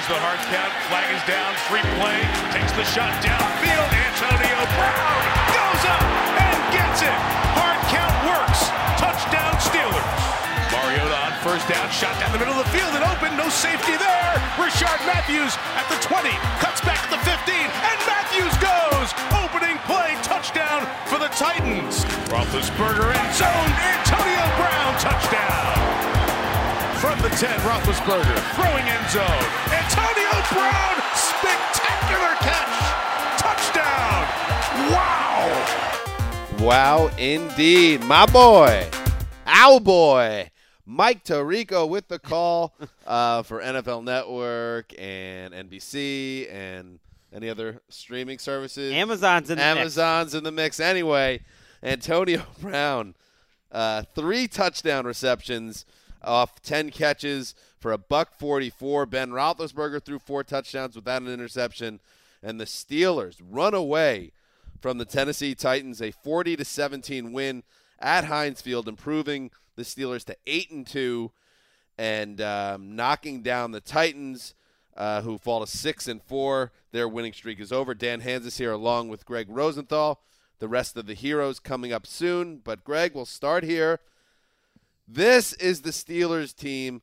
the hard count. Flag is down. Free play. Takes the shot downfield. Antonio Brown goes up and gets it. Hard count works. Touchdown Steelers. Mariota on first down. Shot down the middle of the field and open. No safety there. Rishard Matthews at the 20. Cuts back to the 15. And Matthews goes. Opening play. Touchdown for the Titans. Roethlisberger end zone. Antonio Brown. Touchdown. From the 10, Roethlisberger, throwing end zone. Antonio Brown, spectacular catch. Touchdown. Wow. Wow, indeed. My boy, our boy, Mike Tirico with the call for NFL Network and NBC and any other streaming services. Amazon's in the mix. Anyway, Antonio Brown, 3 touchdown receptions off 10 catches for $144. Ben Roethlisberger threw 4 touchdowns without an interception. And the Steelers run away from the Tennessee Titans, a 40-17 win at Heinz Field, improving the Steelers to 8-2 and knocking down the Titans, who fall to 6-4. Their winning streak is over. Dan Hanzus here along with Greg Rosenthal. The rest of the heroes coming up soon. But, Greg, we'll start here. This is the Steelers team.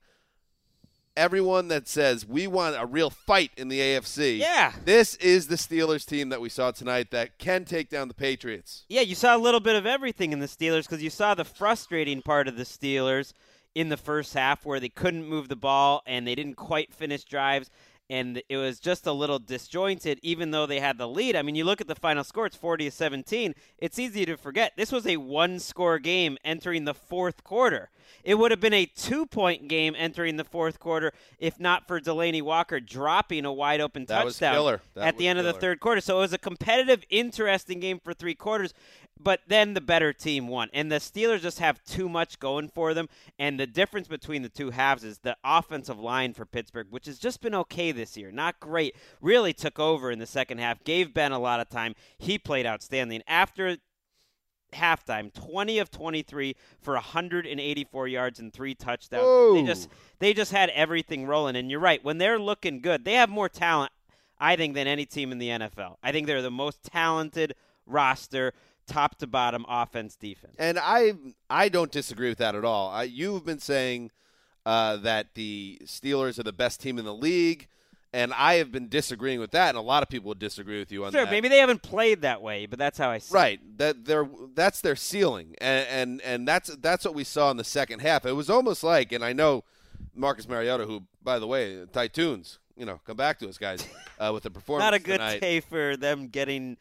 Everyone that says we want a real fight in the AFC. Yeah. This is the Steelers team that we saw tonight that can take down the Patriots. Yeah, you saw a little bit of everything in the Steelers because you saw the frustrating part of the Steelers in the first half where they couldn't move the ball and they didn't quite finish drives. And it was just a little disjointed, even though they had the lead. I mean, you look at the final score, it's 40-17. It's easy to forget. This was a 1-score game entering the fourth quarter. It would have been a 2-point game entering the fourth quarter if not for Delanie Walker dropping a wide-open touchdown at the end of the third quarter. So it was a competitive, interesting game for 3 quarters. But then the better team won. And the Steelers just have too much going for them. And the difference between the two halves is the offensive line for Pittsburgh, which has just been okay this year. Not great. Really took over in the second half. Gave Ben a lot of time. He played outstanding. After halftime, 20 of 23 for 184 yards and 3 touchdowns. Whoa. They just had everything rolling. And you're right. When they're looking good, they have more talent, I think, than any team in the NFL. I think they're the most talented roster, top to bottom, offense, defense. And I don't disagree with that at all. You've been saying that the Steelers are the best team in the league, and I have been disagreeing with that, and a lot of people would disagree with you on that. Sure, maybe they haven't played that way, but that's how I see it. Right. That's their ceiling, and that's what we saw in the second half. It was almost like, and I know Marcus Mariota, who, by the way, Titans, come back to us, guys, with the performance Not a good tonight. day for them getting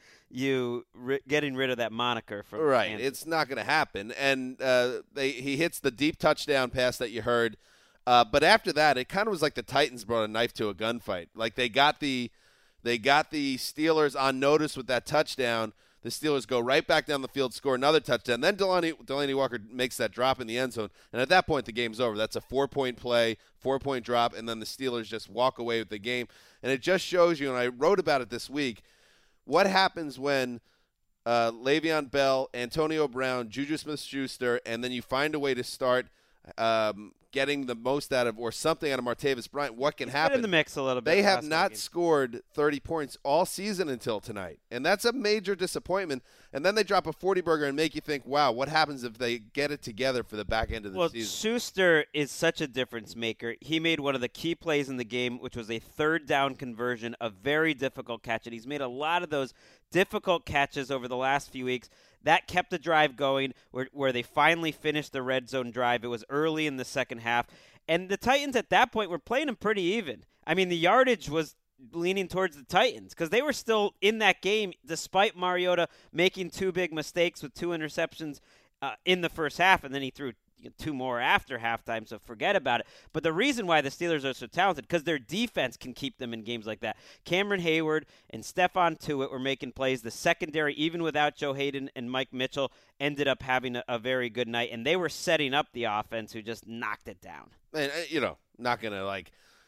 rid of that moniker from right. Kansas. It's not going to happen. And he hits the deep touchdown pass that you heard. But after that, it kind of was like the Titans brought a knife to a gunfight. Like they got the Steelers on notice with that touchdown. The Steelers go right back down the field, score another touchdown. Then Delanie Walker makes that drop in the end zone. And at that point, the game's over. That's a 4-point play, 4-point drop, and then the Steelers just walk away with the game. And it just shows you, and I wrote about it this week, what happens when Le'Veon Bell, Antonio Brown, Juju Smith-Schuster, and then you find a way to start getting the most out of, or something out of Martavis Bryant. What can happen? In the mix a little bit. They have not scored 30 points all season until tonight, and that's a major disappointment. And then they drop a 40-burger and make you think, wow, what happens if they get it together for the back end of the season? Schuster is such a difference maker. He made one of the key plays in the game, which was a third down conversion, a very difficult catch, and he's made a lot of those difficult catches over the last few weeks. That kept the drive going where they finally finished the red zone drive. It was early in the second half. And the Titans at that point were playing them pretty even. I mean, the yardage was leaning towards the Titans because they were still in that game despite Mariota making 2 big mistakes with 2 interceptions in the first half, and then he threw 2 more after halftime, so forget about it. But the reason why the Steelers are so talented, because their defense can keep them in games like that. Cameron Hayward and Stephon Tuitt were making plays. The secondary, even without Joe Hayden and Mike Mitchell, ended up having a very good night, and they were setting up the offense who just knocked it down. And, not going to,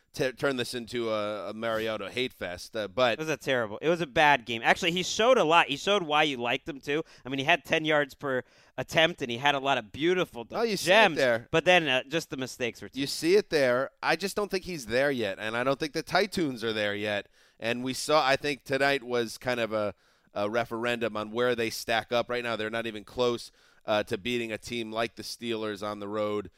turn this into a Mariota hate fest. But it was a bad game. Actually, he showed a lot. He showed why you liked him too. I mean, he had 10 yards per attempt, and he had a lot of beautiful you gems. see it there. But then just the mistakes were. You see it there. I just don't think he's there yet, and I don't think the Titans are there yet. And I think tonight was kind of a referendum on where they stack up right now. They're not even close to beating a team like the Steelers on the road.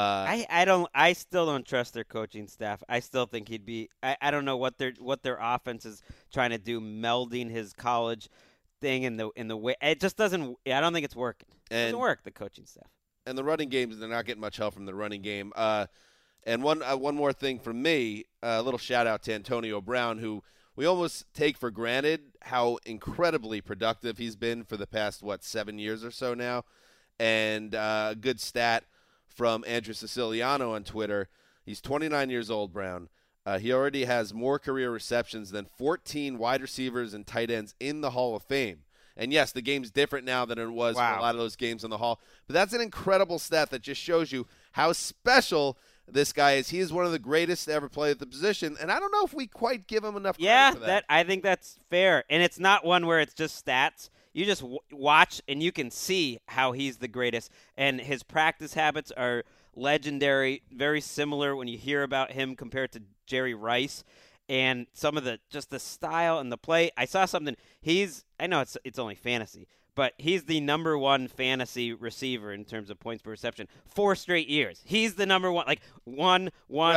I still don't trust their coaching staff. I still think he'd be. I don't know what their offense is trying to do, melding his college thing in the way. It just doesn't. I don't think it's working. It doesn't work. The coaching staff and the running games. They're not getting much help from the running game. And one more thing from me, a little shout-out to Antonio Brown, who we almost take for granted how incredibly productive he's been for the past, 7 years or so now. And a good stat from Andrew Siciliano on Twitter. He's 29 years old, Brown. He already has more career receptions than 14 wide receivers and tight ends in the Hall of Fame. And, yes, the game's different now than it was for a lot of those games in the Hall. But that's an incredible stat that just shows you how special this guy is. He is one of the greatest to ever play at the position, and I don't know if we quite give him enough credit for that. I think that's fair. And it's not one where it's just stats. You just watch, and you can see how he's the greatest. And his practice habits are legendary, very similar when you hear about him compared to Jerry Rice. And some of the style and the play. I saw something. I know it's only fantasy, but he's the number one fantasy receiver in terms of points per reception 4 straight years. He's the number one, like one.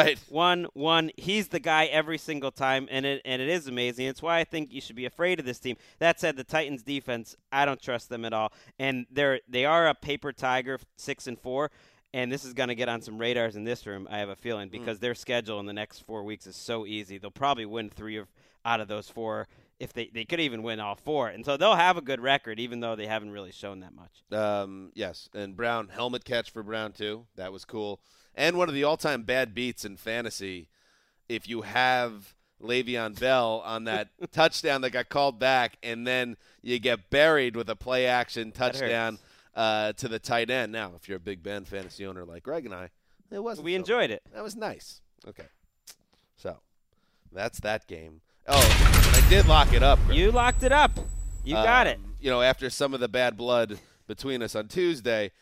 He's the guy every single time, and it is amazing. It's why I think you should be afraid of this team. That said, the Titans defense, I don't trust them at all, and they are a paper tiger, 6-4. And this is going to get on some radars in this room, I have a feeling, because their schedule in the next 4 weeks is so easy. They'll probably win 3 out of those 4. If they could even win all 4. And so they'll have a good record, even though they haven't really shown that much. Yes, and Brown, helmet catch for Brown, too. That was cool. And one of the all-time bad beats in fantasy, if you have Le'Veon Bell on that touchdown that got called back, and then you get buried with a play-action touchdown to the tight end. Now, if you're a Big Ben fantasy owner like Greg and I, it wasn't. We enjoyed it. That was nice. Okay. So, that's that game. Oh, and I did lock it up, Greg. You locked it up. You got it. After some of the bad blood between us on Tuesday,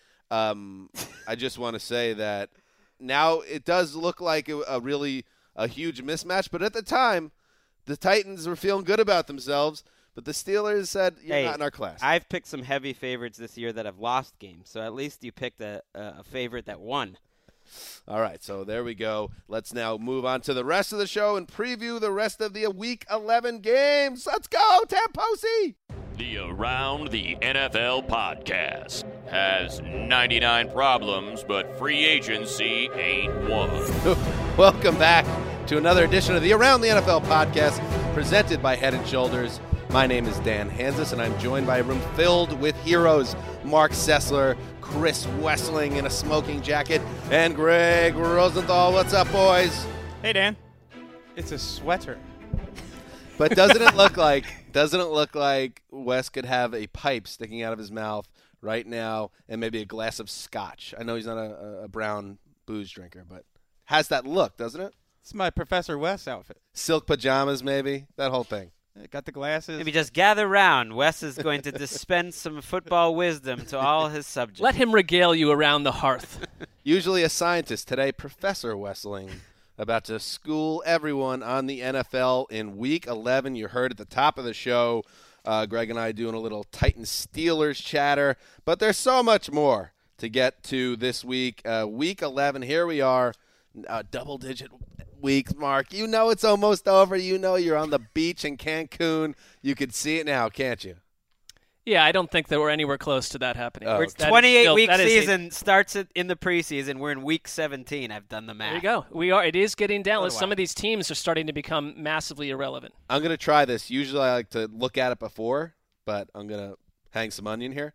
I just want to say that now it does look like a huge mismatch. But at the time, the Titans were feeling good about themselves. But the Steelers said, you're not in our class. I've picked some heavy favorites this year that have lost games. So at least you picked a favorite that won. All right, so there we go. Let's now move on to the rest of the show and preview the rest of the Week 11 games. Let's go, Tamposi! The Around the NFL podcast has 99 problems, but free agency ain't one. Welcome back to another edition of the Around the NFL podcast presented by Head & Shoulders. My name is Dan Hanzus, and I'm joined by a room filled with heroes. Mark Sessler, Chris Wessling in a smoking jacket, and Greg Rosenthal. What's up, boys? Hey, Dan. It's a sweater. But doesn't it look like Wes could have a pipe sticking out of his mouth right now and maybe a glass of scotch? I know he's not a brown booze drinker, but has that look, doesn't it? It's my Professor Wes outfit. Silk pajamas, maybe? That whole thing. Got the glasses. Maybe just gather round. Wes is going to dispense some football wisdom to all his subjects. Let him regale you around the hearth. Usually a scientist. Today, Professor Wessling, about to school everyone on the NFL in Week 11. You heard at the top of the show, Greg and I doing a little Titans-Steelers chatter. But there's so much more to get to this week. Week 11, here we are, double-digit weeks, Mark. You know it's almost over. You know you're on the beach in Cancun. You can see it now, can't you? Yeah, I don't think that we're anywhere close to that happening. 28-week season starts in the preseason. We're in week 17. I've done the math. There you go. We are. It is getting down. Some of these teams are starting to become massively irrelevant. I'm going to try this. Usually I like to look at it before, but I'm going to hang some onion here.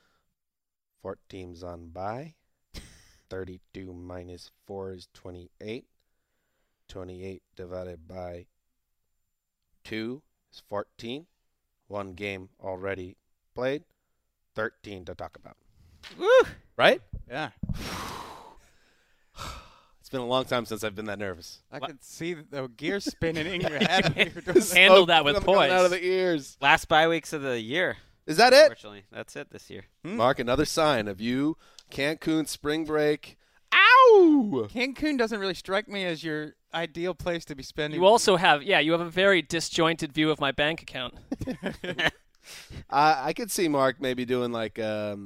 4 teams on bye. 32 minus 4 is 28. 28 divided by 2 is 14. 1 game already played. 13 to talk about. Woo! Right? Yeah. been a long time since I've been that nervous. I could see the gears spinning in your head when you were doing that. Handle that with Coming poise. out of the ears. Last bye weeks of the year. Is that it? Unfortunately, that's it this year. Mark, another sign of you, Cancun spring break. Ow! Cancun doesn't really strike me as your ideal place to be spending. You also have, you have a very disjointed view of my bank account. I could see Mark maybe doing like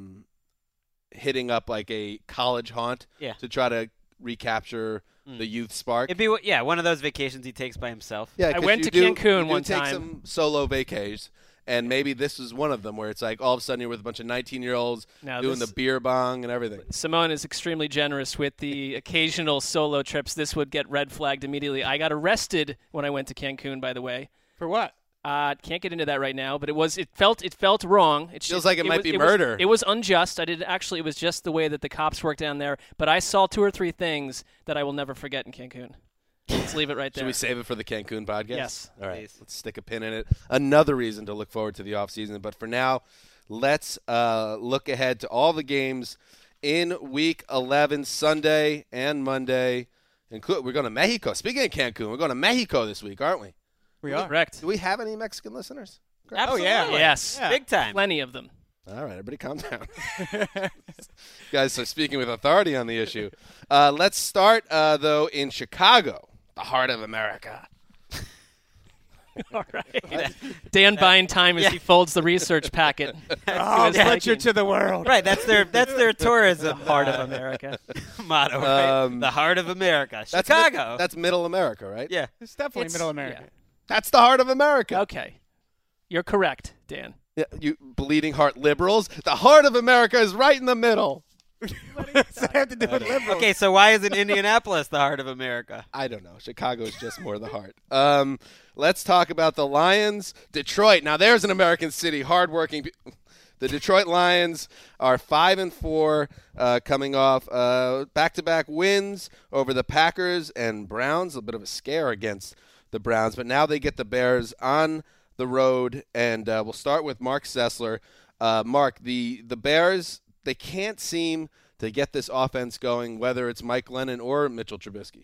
hitting up like a college haunt to try to recapture the youth spark. It'd be one of those vacations he takes by himself. Yeah, I went to Cancun one take time. some solo vacays, and maybe this is one of them where it's like all of a sudden you're with a bunch of 19-year-olds doing the beer bong and everything. Simone is extremely generous with the occasional solo trips. This would get red flagged immediately. I got arrested when I went to Cancun, by the way. For what? Can't get into that right now, but it felt wrong. It feels like it might be murder. It was unjust. It was just the way that the cops worked down there. But I saw 2 or 3 things that I will never forget in Cancun. Let's leave it right there. Should we save it for the Cancun podcast? Yes. All right. Please. Let's stick a pin in it. Another reason to look forward to the offseason. But for now, let's look ahead to all the games in Week 11, Sunday and Monday. We're going to Mexico. Speaking of Cancun, we're going to Mexico this week, aren't we? We are. Correct. Do we have any Mexican listeners? Absolutely. Yes. Yeah. Big time. Plenty of them. All right, everybody calm down. You guys are speaking with authority on the issue. Let's start, though, in Chicago, the heart of America. All right. Dan buying time as he folds the research packet. Oh, lecture to the world. Right, that's their tourism heart of America motto. Right? The heart of America, Chicago. That's middle America, right? yeah. It's definitely middle America. yeah. That's the heart of America. Okay. You're correct, Dan. Yeah, you bleeding heart liberals. The heart of America is right in the middle. What does that have to do with liberals? Okay, so why isn't Indianapolis the heart of America? I don't know. Chicago is just more the heart. Let's talk about the Lions. Detroit. Now, there's an American city. Hardworking. The Detroit Lions are 5-4, coming off back-to-back wins over the Packers and Browns. A bit of a scare against the Browns, but now they get the Bears on the road, and we'll start with Mark Sessler. Mark, the Bears, they can't seem to get this offense going, whether it's Mike Glennon or Mitchell Trubisky.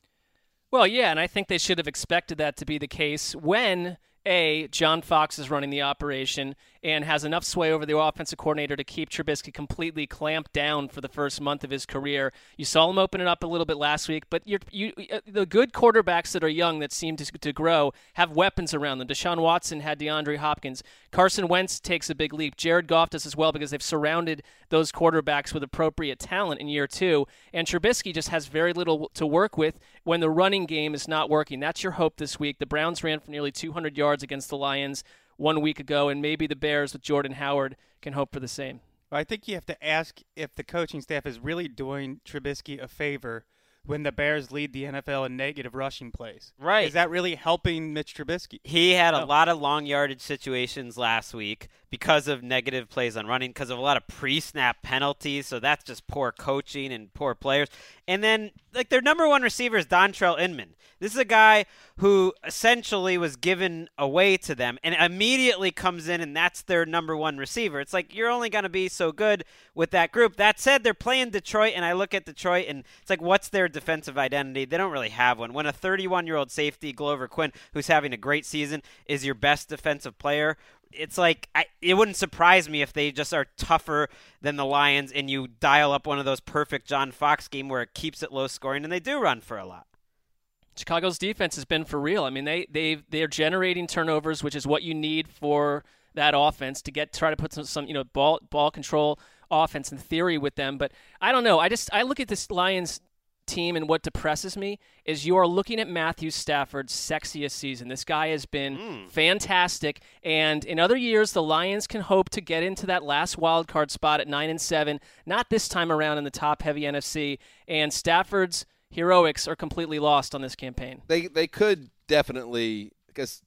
Well, yeah, and I think they should have expected that to be the case when, John Fox is running the operation and has enough sway over the offensive coordinator to keep Trubisky completely clamped down for the first month of his career. You saw him open it up a little bit last week, but the good quarterbacks that are young that seem to grow have weapons around them. Deshaun Watson had DeAndre Hopkins. Carson Wentz takes a big leap. Jared Goff does as well because they've surrounded those quarterbacks with appropriate talent in year 2. And Trubisky just has very little to work with when the running game is not working. That's your hope this week. The Browns ran for nearly 200 yards against the Lions 1 week ago, and maybe the Bears with Jordan Howard can hope for the same. I think you have to ask if the coaching staff is really doing Trubisky a favor when the Bears lead the NFL in negative rushing plays. Right. Is that really helping Mitch Trubisky? He had a lot of long yardage situations last week because of negative plays on running, because of a lot of pre-snap penalties, so that's just poor coaching and poor players. And then, their number one receiver is Dontrell Inman. This is a guy who essentially was given away to them and immediately comes in, and that's their number one receiver. It's like you're only going to be so good with that group. That said, they're playing Detroit, and I look at Detroit, and it's like, what's their defensive identity? They don't really have one. When a 31-year-old safety, Glover Quinn, who's having a great season, is your best defensive player, it's like it wouldn't surprise me if they just are tougher than the Lions and you dial up one of those perfect John Fox game where it keeps it low scoring, and they do run for a lot. Chicago's defense has been for real. I mean, they're generating turnovers, which is what you need for that offense to try to put some ball control offense in theory with them. But I don't know. I look at this Lions team, and what depresses me is you are looking at Matthew Stafford's sexiest season. This guy has been fantastic, and in other years, the Lions can hope to get into that last wild card spot at 9-7. Not this time around in the top-heavy NFC, and Stafford's heroics are completely lost on this campaign. They could definitely, because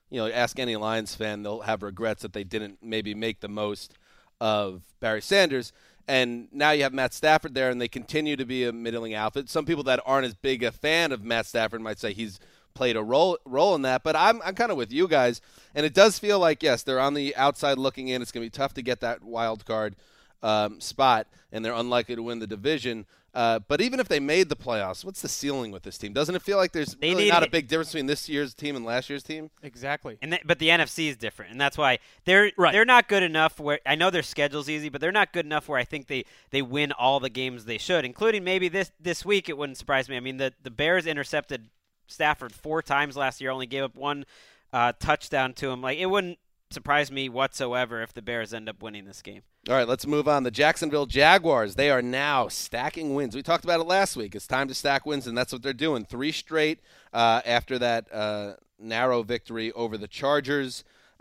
ask any Lions fan, they'll have regrets that they didn't maybe make the most of Barry Sanders. And now you have Matt Stafford there, and they continue to be a middling outfit. Some people that aren't as big a fan of Matt Stafford might say he's played a role in that. But I'm kind of with you guys, and it does feel like, yes, they're on the outside looking in. It's going to be tough to get that wild card spot, and they're unlikely to win the division. But even if they made the playoffs, what's the ceiling with this team? Doesn't it feel like there's really not a big difference between this year's team and last year's team? Exactly. But the NFC is different, and that's why they're not good enough where I know their schedule's easy, but they're not good enough where I think they win all the games they should, including maybe this week. It wouldn't surprise me. I mean, the Bears intercepted Stafford 4 times last year, only gave up 1 touchdown to him. Like, it wouldn't surprise me whatsoever if the Bears end up winning this game. All right, let's move on. The Jacksonville Jaguars, they are now stacking wins. We talked about it last week. It's time to stack wins, and that's what they're doing. 3 straight after that narrow victory over the Chargers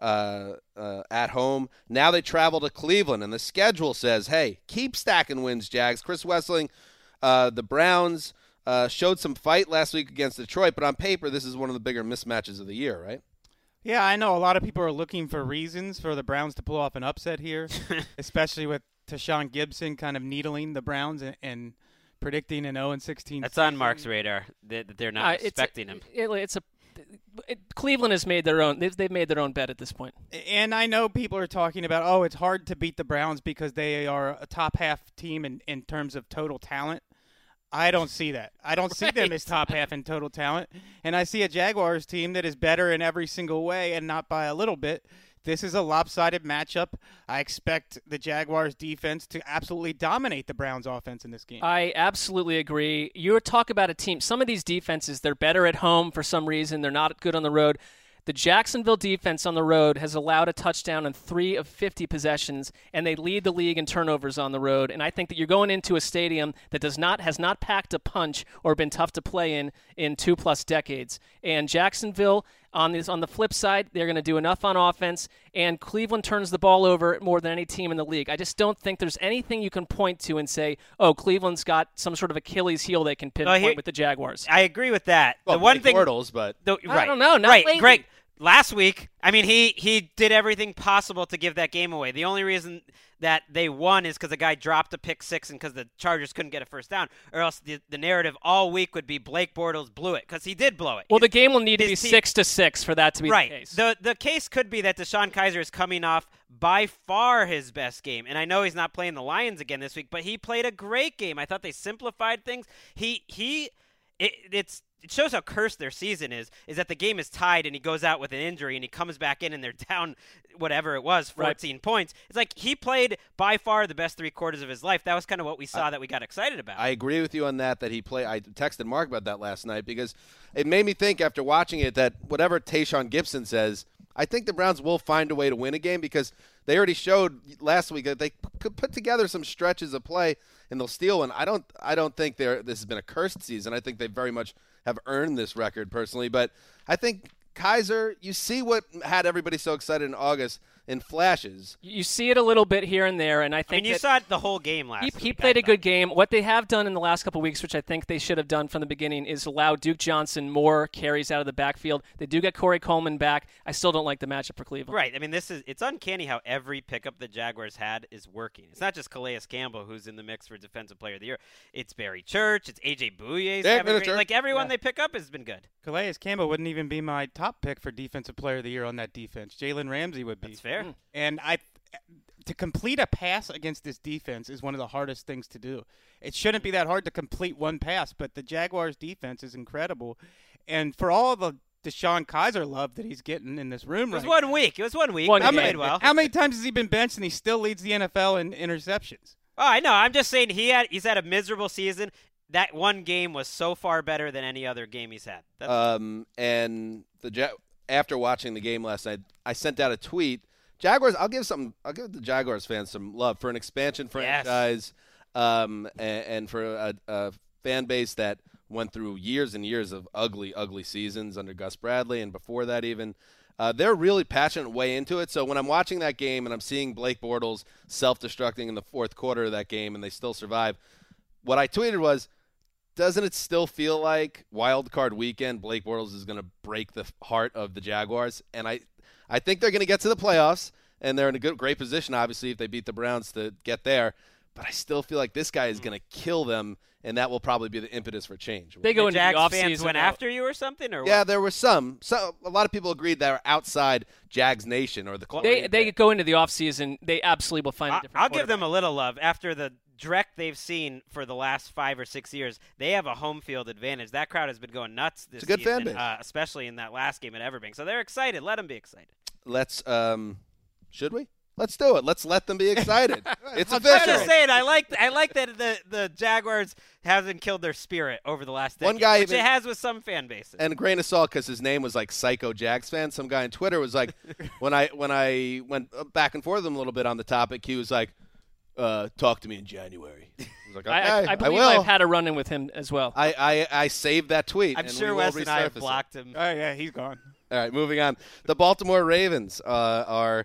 at home. Now they travel to Cleveland, and the schedule says, hey, keep stacking wins, Jags. Chris Wessling, the Browns showed some fight last week against Detroit, but on paper this is one of the bigger mismatches of the year, right? Yeah, I know a lot of people are looking for reasons for the Browns to pull off an upset here, especially with Tashawn Gibson kind of needling the Browns and predicting an 0-16. That's on Mark's radar that they're not expecting him. Cleveland has made their own. They've made their own bet at this point. And I know people are talking about, it's hard to beat the Browns because they are a top half team in terms of total talent. I don't see that. I don't see them as top half in total talent. And I see a Jaguars team that is better in every single way and not by a little bit. This is a lopsided matchup. I expect the Jaguars defense to absolutely dominate the Browns offense in this game. I absolutely agree. You talk about a team. Some of these defenses, they're better at home for some reason. They're not good on the road. The Jacksonville defense on the road has allowed a touchdown in 3 of 50 possessions, and they lead the league in turnovers on the road. And I think that you're going into a stadium that has not packed a punch or been tough to play in 2+ decades. And Jacksonville, on the flip side, they're going to do enough on offense, and Cleveland turns the ball over more than any team in the league. I just don't think there's anything you can point to and say, Cleveland's got some sort of Achilles heel they can pinpoint with the Jaguars. I agree with that. Well, the one thing, Bortles, but I don't know. Not right, lately. Greg. Last week, I mean, he did everything possible to give that game away. The only reason that they won is because the guy dropped a pick 6 and because the Chargers couldn't get a first down, or else the narrative all week would be Blake Bortles blew it, because he did blow it. Well, the game will need to be 6-6 for that to be the case. The case could be that DeShone Kizer is coming off by far his best game, and I know he's not playing the Lions again this week, but he played a great game. I thought they simplified things. It shows how cursed their season is that the game is tied and he goes out with an injury and he comes back in and they're down whatever it was, 14 points. It's like he played by far the best 3 quarters of his life. That was kind of what we saw that we got excited about. I agree with you on that he played. I texted Mark about that last night because it made me think after watching it that whatever Tashawn Gibson says, I think the Browns will find a way to win a game because they already showed last week that they could put together some stretches of play and they'll steal one. I don't think this has been a cursed season. I think they very much have earned this record personally, but I think Kizer, you see what had everybody so excited in August in flashes. You see it a little bit here and there, and I think you saw it the whole game last week. He played a good game. What they have done in the last couple of weeks, which I think they should have done from the beginning, is allow Duke Johnson more carries out of the backfield. They do get Corey Coleman back. I still don't like the matchup for Cleveland. Right. I mean, it's uncanny how every pickup the Jaguars had is working. It's not just Calais Campbell who's in the mix for Defensive Player of the Year. It's Barry Church. It's A.J. Bouye. Like everyone they pick up has been good. Calais Campbell wouldn't even be my top pick for Defensive Player of the Year on that defense. Jalen Ramsey would be. That's fair. And to complete a pass against this defense is one of the hardest things to do. It shouldn't be that hard to complete one pass, but the Jaguars' defense is incredible. And for all the DeShone Kizer love that he's getting in this room, It was 1 week. He played well. How many times has he been benched and he still leads the NFL in interceptions? Oh, I know. I'm just saying he's had a miserable season. That one game was so far better than any other game he's had. And after watching the game last night, I sent out a tweet. Jaguars, I'll give the Jaguars fans some love for an expansion franchise, and for a fan base that went through years and years of ugly, ugly seasons under Gus Bradley and before that even. They're really passionate way into it. So when I'm watching that game and I'm seeing Blake Bortles self-destructing in the fourth quarter of that game and they still survive, what I tweeted was, doesn't it still feel like wild card weekend Blake Bortles is going to break the heart of the Jaguars? And I think they're going to get to the playoffs, and they're in a great position, obviously, if they beat the Browns to get there. But I still feel like this guy is going to kill them, and that will probably be the impetus for change. They go into the offseason. Fans went after you or something? Or yeah, what? there were some. So a lot of people agreed they were outside Jags Nation or the club. They go into the offseason. They absolutely will find a different I'll give them a little love. After the direct they've seen for the last 5 or 6 years, they have a home field advantage. That crowd has been going nuts this It's a good season, fan base. especially in that last game at Everbank. So they're excited. Let them be excited. Let's should we? Let's do it. Let's let them be excited. It's I'm official. just saying, I like that the Jaguars haven't killed their spirit over the last decade, One guy which even- it has with some fan bases. And a grain of salt because his name was like Psycho Jags fan. Some guy on Twitter was like, when I went back and forth with him a little bit on the topic, he was like, talk to me in January. I was like, okay, I believe will. I've had a run-in with him as well. I saved that tweet. I'm and sure we will Wes and I have resurface it. blocked him. Oh yeah, he's gone. All right, moving on. The Baltimore Ravens are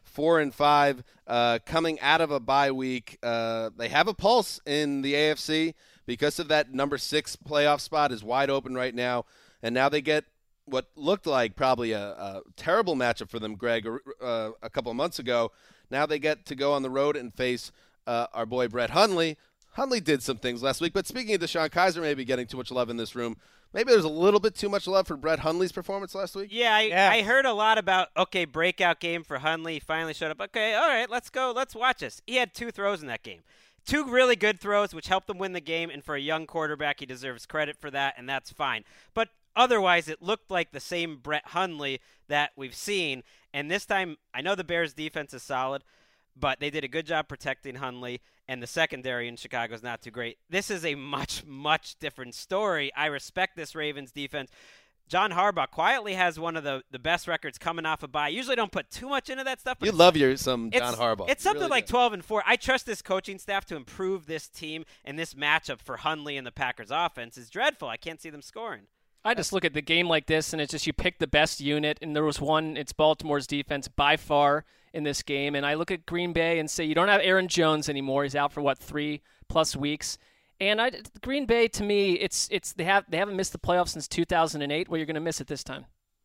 4-5, coming out of a bye week. They have a pulse in the AFC because of that number 6 playoff spot is wide open right now, and now they get what looked like probably a terrible matchup for them, Greg, a couple of months ago. Now they get to go on the road and face our boy Brett Hundley. Hundley did some things last week, but speaking of DeShone Kizer maybe getting too much love in this room, maybe there's a little bit too much love for Brett Hundley's performance last week. Yeah, I heard a lot about, breakout game for Hundley. He finally showed up. Okay, all right, let's go. Let's watch this. He had 2 throws in that game. 2 really good throws, which helped them win the game, and for a young quarterback, he deserves credit for that, and that's fine. But otherwise, it looked like the same Brett Hundley that we've seen, and this time, I know the Bears' defense is solid, but they did a good job protecting Hundley, and the secondary in Chicago is not too great. This is a much, much different story. I respect this Ravens defense. John Harbaugh quietly has one of the best records coming off a bye. Usually don't put too much into that stuff. But You love some John Harbaugh. It's something really like do. 12-4. I trust this coaching staff to improve this team, and this matchup for Hundley and the Packers offense is dreadful. I can't see them scoring. I just look at the game like this, and it's just you pick the best unit, and there was one. It's Baltimore's defense by far in this game, and I look at Green Bay and say you don't have Aaron Jones anymore. He's out for 3+ weeks, and Green Bay to me, it's they haven't missed the playoffs since 2008. Well, you're going to miss it this time.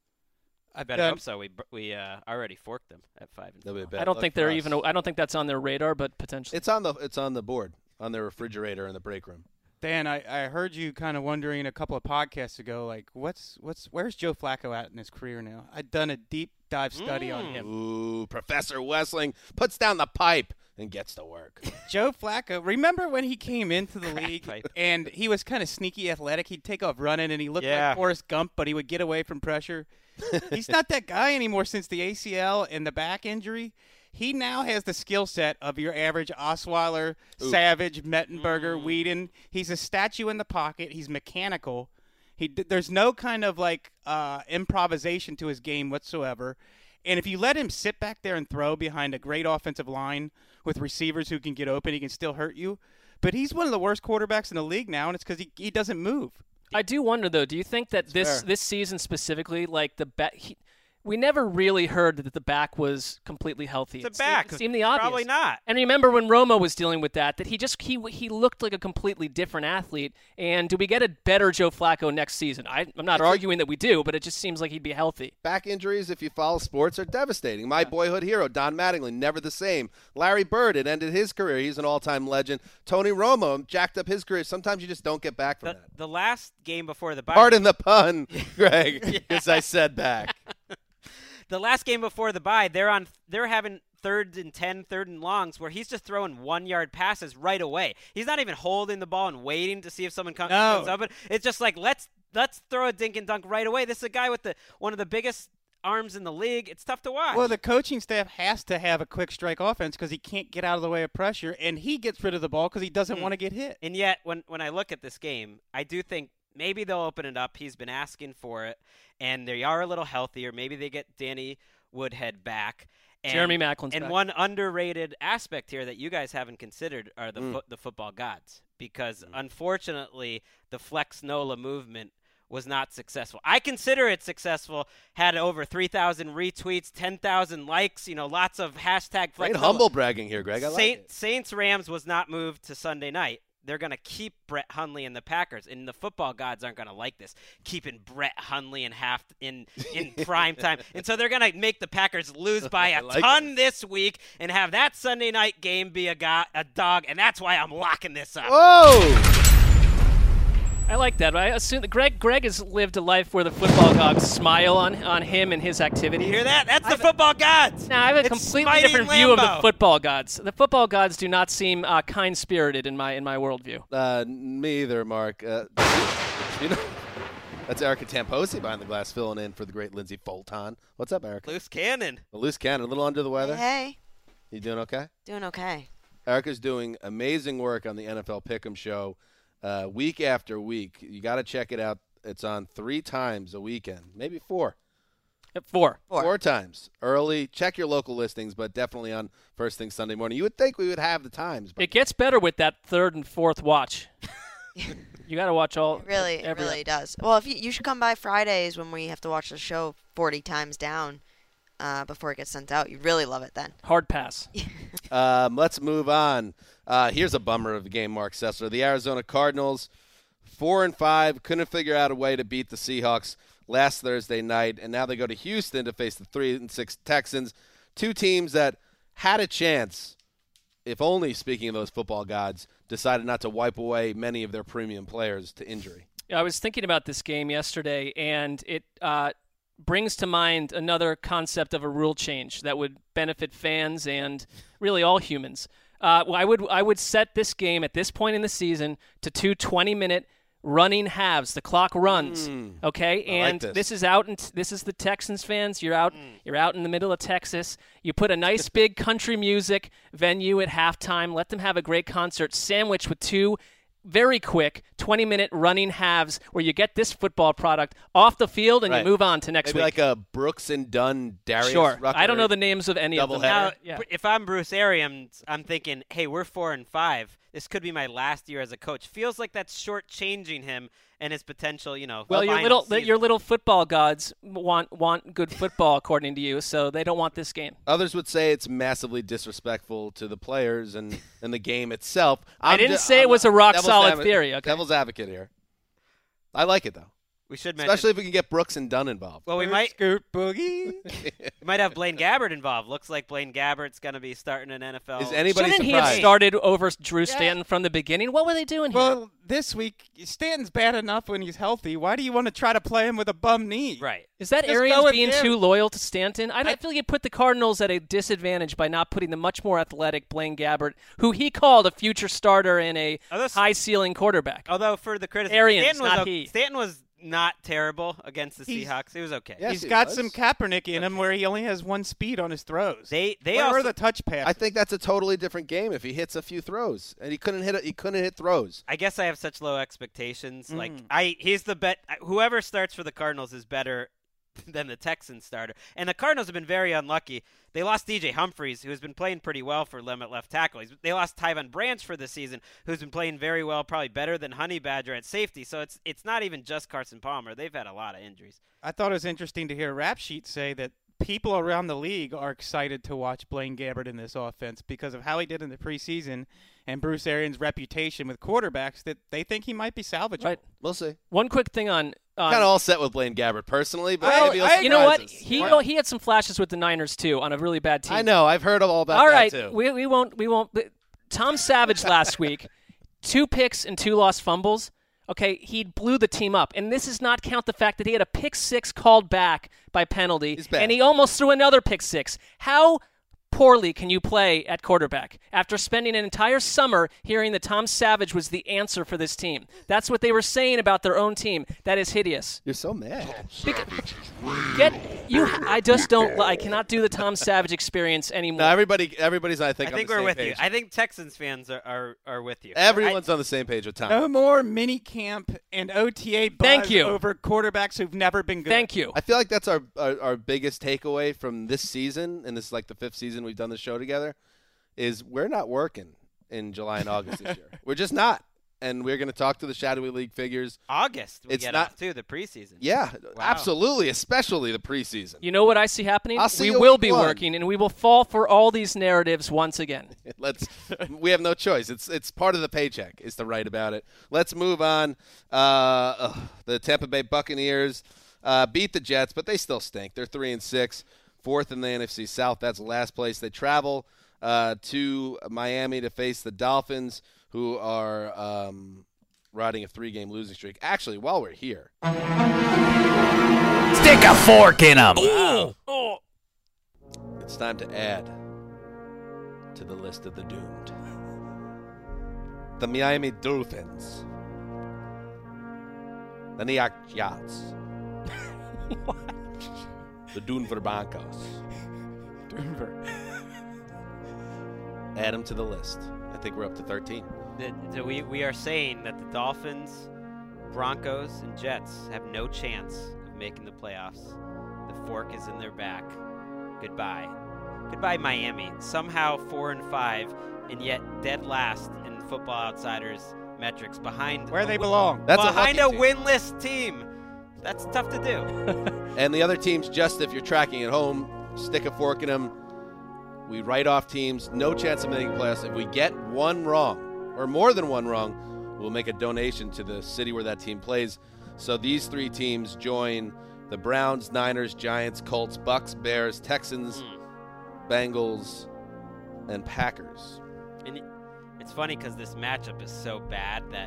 I better hope so. We already forked them at 5-4. That'll be a bad I don't look think for they're us. even. I don't think that's on their radar, but potentially. It's on the board, on their refrigerator in the break room. Dan, I heard you kind of wondering a couple of podcasts ago, like, where's Joe Flacco at in his career now? I'd done a deep dive study on him. Ooh, Professor Wessling puts down the pipe and gets to work. Joe Flacco, remember when he came into the league pipe. and he was kind of sneaky athletic? He'd take off running and he looked Yeah. like Forrest Gump, but he would get away from pressure. He's not that guy anymore since the ACL and the back injury. He now has the skill set of your average Osweiler, Savage, Mettenberger, Whedon. He's a statue in the pocket. He's mechanical. There's no kind of improvisation to his game whatsoever. And if you let him sit back there and throw behind a great offensive line with receivers who can get open, he can still hurt you. But he's one of the worst quarterbacks in the league now, and it's because he doesn't move. I do wonder though. Do you think that this season specifically, like we never really heard that the back was completely healthy. It's a back. It seemed the obvious. Probably not. And remember when Romo was dealing with that he looked like a completely different athlete. And do we get a better Joe Flacco next season? I'm not arguing that we do, but it just seems like he'd be healthy. Back injuries, if you follow sports, are devastating. My boyhood hero, Don Mattingly, never the same. Larry Bird, it ended his career. He's an all-time legend. Tony Romo jacked up his career. Sometimes you just don't get back from that. The last game before the bye. Pardon the pun, Greg, because I said back. The last game before the bye, they're having 3rd and 10, 3rd and longs, where he's just throwing 1-yard passes right away. He's not even holding the ball and waiting to see if someone comes up. It's just like let's throw a dink and dunk right away. This is a guy with one of the biggest arms in the league. It's tough to watch. Well, the coaching staff has to have a quick strike offense because he can't get out of the way of pressure, and he gets rid of the ball because he doesn't want to get hit. And yet, when I look at this game, I do think maybe they'll open it up. He's been asking for it, and they are a little healthier. Maybe they get Danny Woodhead back. And, Jeremy Macklin's and back. one underrated aspect here that you guys haven't considered are the football gods, because unfortunately the Flex Nola movement was not successful. I consider it successful. Had over 3,000 retweets, 10,000 likes. Lots of hashtag Flex Great Nola. humble bragging here, Greg. I like it. Saints Rams was not moved to Sunday night. They're going to keep Brett Hundley and the Packers, and the football gods aren't going to like this, keeping Brett Hundley in prime time. And so they're going to make the Packers lose by a ton this week and have that Sunday night game be a dog, and that's why I'm locking this up. Whoa! I like that. I assume that Greg has lived a life where the football gods smile on him and his activity. You hear that? That's the football gods. No, I have a It's completely Smitey different view of the Lambeau. football gods. The football gods do not seem kind-spirited in my worldview. Me either, Mark. That's Erica Tamposi behind the glass filling in for the great Lindsey Fulton. What's up, Erica? Loose cannon. A loose cannon, a little under the weather. Hey, You doing okay? doing okay. Erica's doing amazing work on the NFL Pick'em show week after week. You got to check it out. It's on 3 times a weekend, maybe 4. 4. 4 times early. Check your local listings, but definitely on first thing Sunday morning. You would think we would have the times. But It gets better with that 3rd and 4th watch. You got to watch all. It really does. Well, if you should come by Fridays when we have to watch the show 40 times down before it gets sent out. You'd really love it then. Hard pass. Let's move on. Here's a bummer of the game, Mark Sessler. The Arizona Cardinals, 4-5, couldn't figure out a way to beat the Seahawks last Thursday night, and now they go to Houston to face the 3-6 Texans, 2 teams that had a chance, if only, speaking of those football gods, decided not to wipe away many of their premium players to injury. I was thinking about this game yesterday, and it brings to mind another concept of a rule change that would benefit fans and really all humans. I would set this game at this point in the season to 2 20-minute running halves. The clock runs, okay? And this is the Texans fans. You're out in the middle of Texas. You put a nice big country music venue at halftime. Let them have a great concert, sandwiched with 2 very quick 20-minute running halves where you get this football product off the field and Right. you move on to next Maybe week. like a Brooks and Dunn, Darius Sure. Rucker. I don't know the names of any of them. Doubleheader. Now, if I'm Bruce Arians, I'm thinking, hey, we're 4-5. This could be my last year as a coach. Feels like that's shortchanging him and his potential, Well, final season. your little football gods want good football according to you, so they don't want this game. Others would say it's massively disrespectful to the players and the game itself. I didn't say it was a rock-solid theory, okay? Devil's advocate here. I like it, though. We should mention. Especially if we can get Brooks and Dunn involved. Well, we might Scoot Boogie. have Blaine Gabbert involved. Looks like Blaine Gabbert's going to be starting an NFL. Is anybody Shouldn't he have surprised? started over Drew Stanton from the beginning? What were they doing here? Well, this week, Stanton's bad enough when he's healthy. Why do you want to try to play him with a bum knee? Right. Is that Just go Arians with being him. too loyal to Stanton? I feel like you put the Cardinals at a disadvantage by not putting the much more athletic Blaine Gabbert, who he called a future starter and a high-ceiling quarterback. Although for the criticism, Arians, not he. Stanton was not terrible against the He's- Seahawks. He was okay. Yes, He's he got was. some Kaepernick in him where he only has 1 speed on his throws. They Where also are the touch passes? I think that's a totally different game if he hits a few throws, and he couldn't hit throws. I guess I have such low expectations. Mm. Like he's the bet. Whoever starts for the Cardinals is better than the Texans starter. And the Cardinals have been very unlucky. They lost DJ Humphries, who has been playing pretty well for them at left tackle. They lost Tyvon Branch for the season, who's been playing very well, probably better than Honey Badger at safety. So it's not even just Carson Palmer. They've had a lot of injuries. I thought it was interesting to hear Rap Sheet say that people around the league are excited to watch Blaine Gabbert in this offense because of how he did in the preseason and Bruce Arians' reputation with quarterbacks that they think he might be salvageable. Right. We'll see. One quick thing on Kind of all set with Blaine Gabbert personally, but Well, maybe he'll you know what? surprise us. He had some flashes with the Niners too on a really bad team. I know. I've heard all about All that right, too. we won't. Tom Savage last week, 2 picks and 2 lost fumbles. Okay, he blew the team up, and this does not count the fact that he had a pick 6 called back by penalty, He's bad. and he almost threw another pick 6. How poorly can you play at quarterback after spending an entire summer hearing that Tom Savage was the answer for this team? That's what they were saying about their own team. That is hideous. You're so mad. I just don't. I cannot do the Tom Savage experience anymore. No, everybody's I think I on think the we're same with page. you. I think Texans fans are with you. Everyone's on the same page with Tom. No more mini camp and OTA buzz Thank you. over quarterbacks who've never been good. Thank you. I feel like that's our biggest takeaway from this season, and this is like the 5th season we've done the show together, is we're not working in July and August this year. We're just not. And we're going to talk to the Shadowy League figures. August, we It's get not- off too, the preseason. Yeah, Wow. absolutely, especially the preseason. You know what I see happening? I'll see We you will week be 1. working, and we will fall for all these narratives once again. We have no choice. It's part of the paycheck is to write about it. Let's move on. The Tampa Bay Buccaneers beat the Jets, but they still stink. They're 3-6, 4th in the NFC South. That's last place. They travel to Miami to face the Dolphins, who are riding a 3-game losing streak. Actually, while we're here, Stick a fork in them. it's time to add to the list of the doomed. The Miami Dolphins. The New York Jets. The Denver Broncos. Add them to the list. I think we're up to 13. We are saying that the Dolphins, Broncos, and Jets have no chance of making the playoffs. The fork is in their back. Goodbye. Goodbye, Miami. Somehow 4-5, and yet dead last in Football Outsiders metrics behind Where they belong. That's behind a a lucky team. winless team. That's tough to do. And the other teams, just if you're tracking at home, stick a fork in them. We write off teams, no chance of making playoffs. If we get one wrong, or more than one wrong, we'll make a donation to the city where that team plays. So these 3 teams join the Browns, Niners, Giants, Colts, Bucks, Bears, Texans, Bengals, and Packers. And it's funny because this matchup is so bad that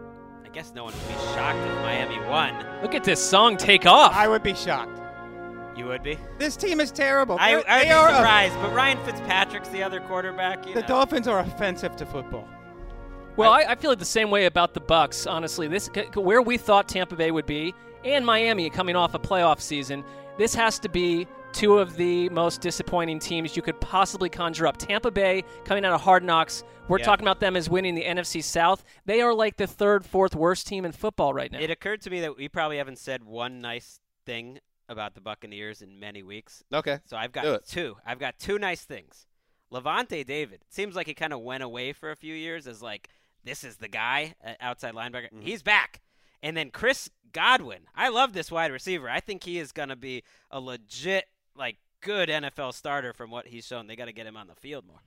I guess no one would be shocked if Miami won. Look at this song take off. I would be shocked. You would be? This team is terrible. I would They be are surprised, but Ryan Fitzpatrick's the other quarterback. The Dolphins are offensive to football. Well, I feel like the same way about the Bucks. Honestly, this where we thought Tampa Bay would be, and Miami coming off a playoff season. This has to be 2 of the most disappointing teams you could possibly conjure up. Tampa Bay coming out of Hard Knocks. We're talking about them as winning the NFC South. They are like the 3rd, 4th worst team in football right now. It occurred to me that we probably haven't said one nice thing about the Buccaneers in many weeks. Okay. So I've Do got it. 2. I've got 2 nice things. Levante David. It seems like he kind of went away for a few years as like, this is the guy, outside linebacker. Mm-hmm. He's back. And then Chris Godwin. I love this wide receiver. I think he is going to be a legit, like, good NFL starter from what he's shown. They got to get him on the field more.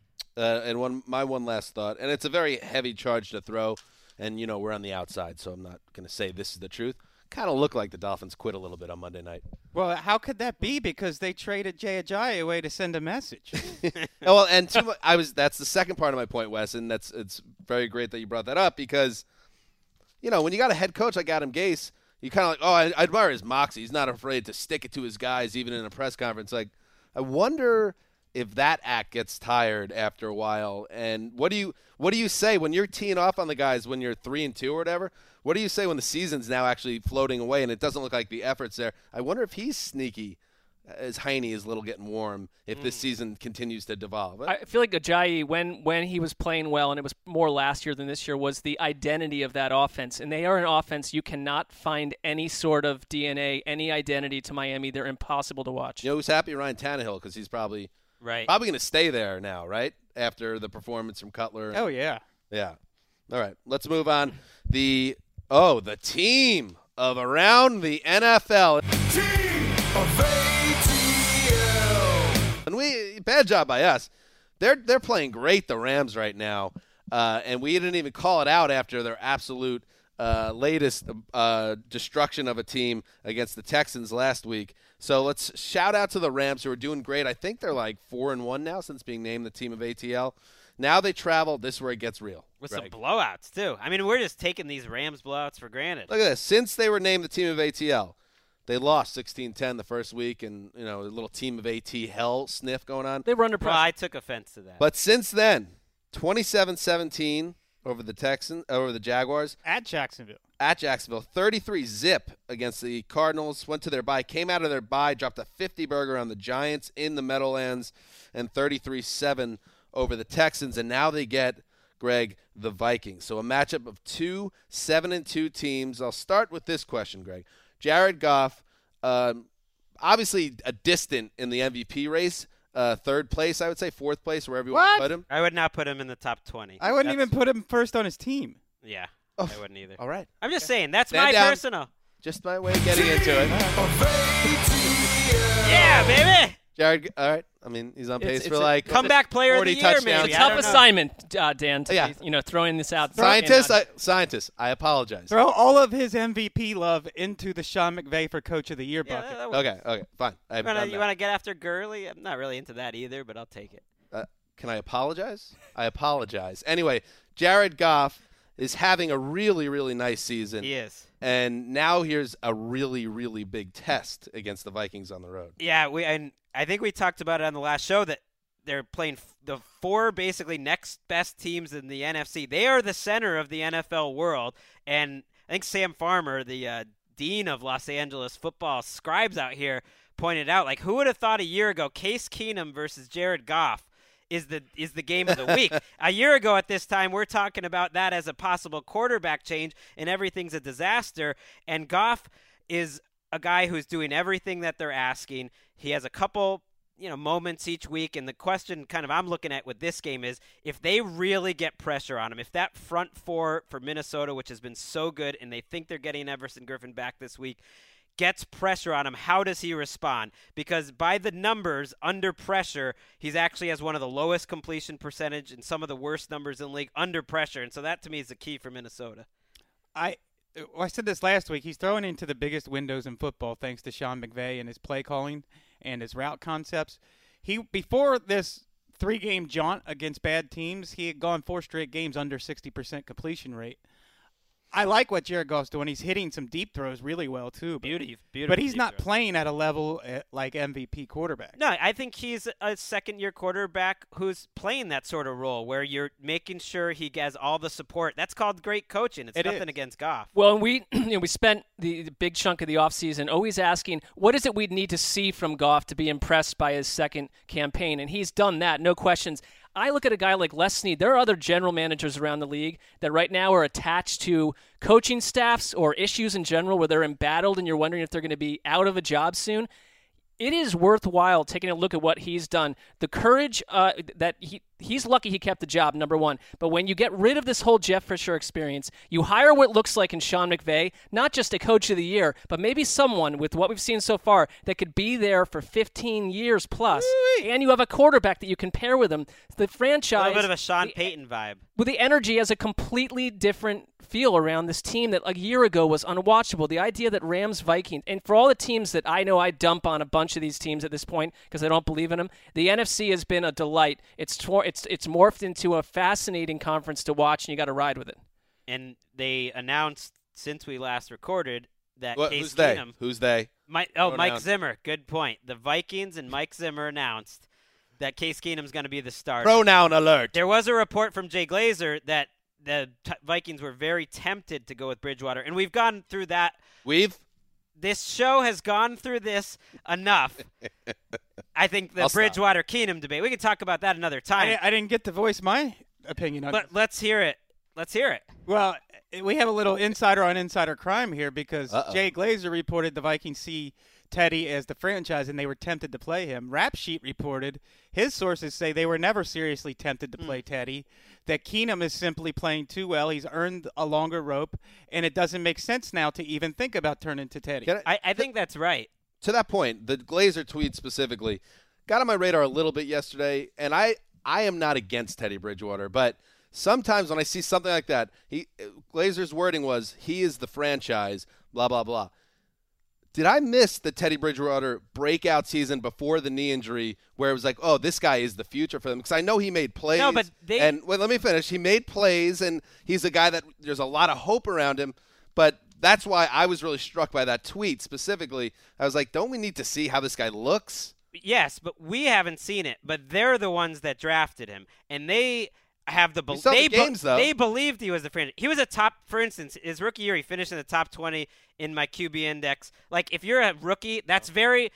And my one last thought, and it's a very heavy charge to throw, and, we're on the outside, so I'm not going to say this is the truth. Kind of looked like the Dolphins quit a little bit on Monday night. Well, how could that be? Because they traded Jay Ajayi away to send a message. Well, and that's the second part of my point, Wes, and it's very great that you brought that up because, when you got a head coach like Adam Gase, you kind of like, oh, I admire his moxie. He's not afraid to stick it to his guys, even in a press conference. Like, I wonder if that act gets tired after a while. And what do you say when you're teeing off on the guys when you're 3-2 or whatever? What do you say when the season's now actually floating away and it doesn't look like the effort's there? I wonder if he's sneaky as Heine is a little getting warm if this season continues to devolve. I feel like Ajayi, when he was playing well, and it was more last year than this year, was the identity of that offense. And they are an offense you cannot find any sort of DNA, any identity to Miami. They're impossible to watch. Who's happy? Ryan Tannehill, because he's probably going to stay there now, right? After the performance from Cutler. Oh, yeah. Yeah. All right, let's move on. The team of around the NFL. Team of ATL. And bad job by us. They're playing great, the Rams, right now. And we didn't even call it out after their absolute latest destruction of a team against the Texans last week. So let's shout out to the Rams, who are doing great. I think they're like 4-1 now since being named the team of ATL. Now they travel. This is where it gets real. With Greg. some blowouts, too. I mean, we're just taking these Rams blowouts for granted. Look at this. Since they were named the team of ATL, they lost 16-10 the first week, and a little team of AT hell sniff going on. They were under pressure. Well, I took offense to that. But since then, 27-17 over the Jaguars. At Jacksonville. 33-zip against the Cardinals. Went to their bye, came out of their bye, dropped a 50-burger on the Giants in the Meadowlands, and 33-7 over the Texans. And now they get, Greg, the Vikings. So a matchup of 2 7-2 teams. I'll start with this question, Greg. Jared Goff, obviously a distant in the MVP race. 3rd place, I would say, 4th place, wherever you want to put him. I would not put him in the top 20. I wouldn't even put him first on his team. Yeah, I wouldn't either. All right. I'm just saying, that's Stand my down. personal. Just my way of getting into it. Yeah, baby! Jared, all right. I mean, he's on pace It's for a like Comeback player of 40 the year, touchdowns. maybe. It's a I tough don't know. assignment, Dan, to Yeah. be, throwing this out. Scientists, I apologize. Throw all of his MVP love into the Sean McVay for Coach of the Year Yeah, bucket. that would- Okay, fine. I haven't done You that. want to get after Gurley? I'm not really into that either, but I'll take it. Can I apologize? I apologize. Anyway, Jared Goff is having a really, really nice season. He is. And now here's a really, really big test against the Vikings on the road. Yeah, and I think we talked about it on the last show that they're playing the 4 basically next best teams in the NFC. They are the center of the NFL world. And I think Sam Farmer, the dean of Los Angeles football scribes out here, pointed out, like, who would have thought a year ago Case Keenum versus Jared Goff is the game of the week? A year ago at this time, we're talking about that as a possible quarterback change, and everything's a disaster. And Goff is a guy who's doing everything that they're asking. He has a couple moments each week, and the question kind of I'm looking at with this game is if they really get pressure on him, if that front 4 for Minnesota, which has been so good, and they think they're getting Everson Griffin back this week, gets pressure on him, how does he respond? Because by the numbers, under pressure, he's actually has one of the lowest completion percentage and some of the worst numbers in the league under pressure, and so that to me is the key for Minnesota. I said this last week. He's throwing into the biggest windows in football thanks to Sean McVay and his play calling and his route concepts. Before this 3-game jaunt against bad teams, he had gone 4 straight games under 60% completion rate. I like what Jared Goff's doing. He's hitting some deep throws really well, too. Beautiful. But he's not playing at a level like MVP quarterback. No, I think he's a second-year quarterback who's playing that sort of role where you're making sure he has all the support. That's called great coaching. It's nothing against Goff. Well, we spent the big chunk of the offseason always asking, what is it we'd need to see from Goff to be impressed by his second campaign? And he's done that, no questions. I look at a guy like Les Snead. There are other general managers around the league that right now are attached to coaching staffs or issues in general where they're embattled and you're wondering if they're going to be out of a job soon. It is worthwhile taking a look at what he's done. The courage that he's lucky he kept the job, number one. But when you get rid of this whole Jeff Fisher experience, you hire what looks like in Sean McVay, not just a coach of the year, but maybe someone with what we've seen so far that could be there for 15 years plus. Whee! And you have a quarterback that you can pair with him. The franchise, a little bit of a Sean Payton vibe. With the energy has a completely different feel around this team that a year ago was unwatchable. The idea that Rams, Vikings, and for all the teams that I know I dump on a bunch of these teams at this point because I don't believe in them, the NFC has been a delight. It's morphed into a fascinating conference to watch, and you got to ride with it. And they announced since we last recorded that Case Keenum. Who's they? Mike Zimmer. Good point. The Vikings and Mike Zimmer announced that Case Keenum's going to be the starter. Pronoun alert. There was a report from Jay Glazer that the Vikings were very tempted to go with Bridgewater, and we've gone through that. This show has gone through this enough. I think the Bridgewater-Keenum debate. We can talk about that another time. I didn't get to voice my opinion on it. But let's hear it. Well, we have a little insider on insider crime here because Jay Glazer reported the Vikings see Teddy as the franchise and they were tempted to play him. Rap Sheet reported his sources say they were never seriously tempted to play Teddy, that Keenum is simply playing too well. He's earned a longer rope, and it doesn't make sense now to even think about turning to Teddy. I think that's right. To that point, the Glazer tweet specifically got on my radar a little bit yesterday, and I am not against Teddy Bridgewater, but sometimes when I see something like that, Glazer's wording was, he is the franchise, blah, blah, blah. Did I miss the Teddy Bridgewater breakout season before the knee injury where it was like, oh, this guy is the future for them? Because I know he made plays. No, but let me finish. He made plays, and he's a guy that there's a lot of hope around him. But that's why I was really struck by that tweet specifically. I was like, don't we need to see how this guy looks? Yes, but we haven't seen it. But they're the ones that drafted him, and they have the belief. They believed he was the franchise. He was a top, for instance, his rookie year, he finished in the top 20 in my QB index. Like, if you're a rookie, that's very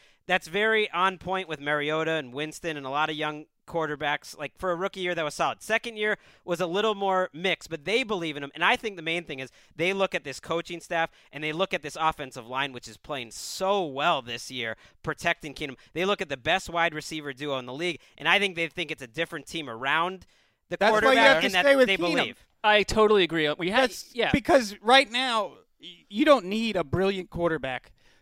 on point with Mariota and Winston and a lot of young quarterbacks. Like, for a rookie year, that was solid. Second year was a little more mixed, but they believe in him. And I think the main thing is they look at this coaching staff and they look at this offensive line, which is playing so well this year, protecting Keenum. They look at the best wide receiver duo in the league, and I think they think it's a different team around the quarterback, and that they believe. I totally agree. Because right now you don't need a brilliant quarterback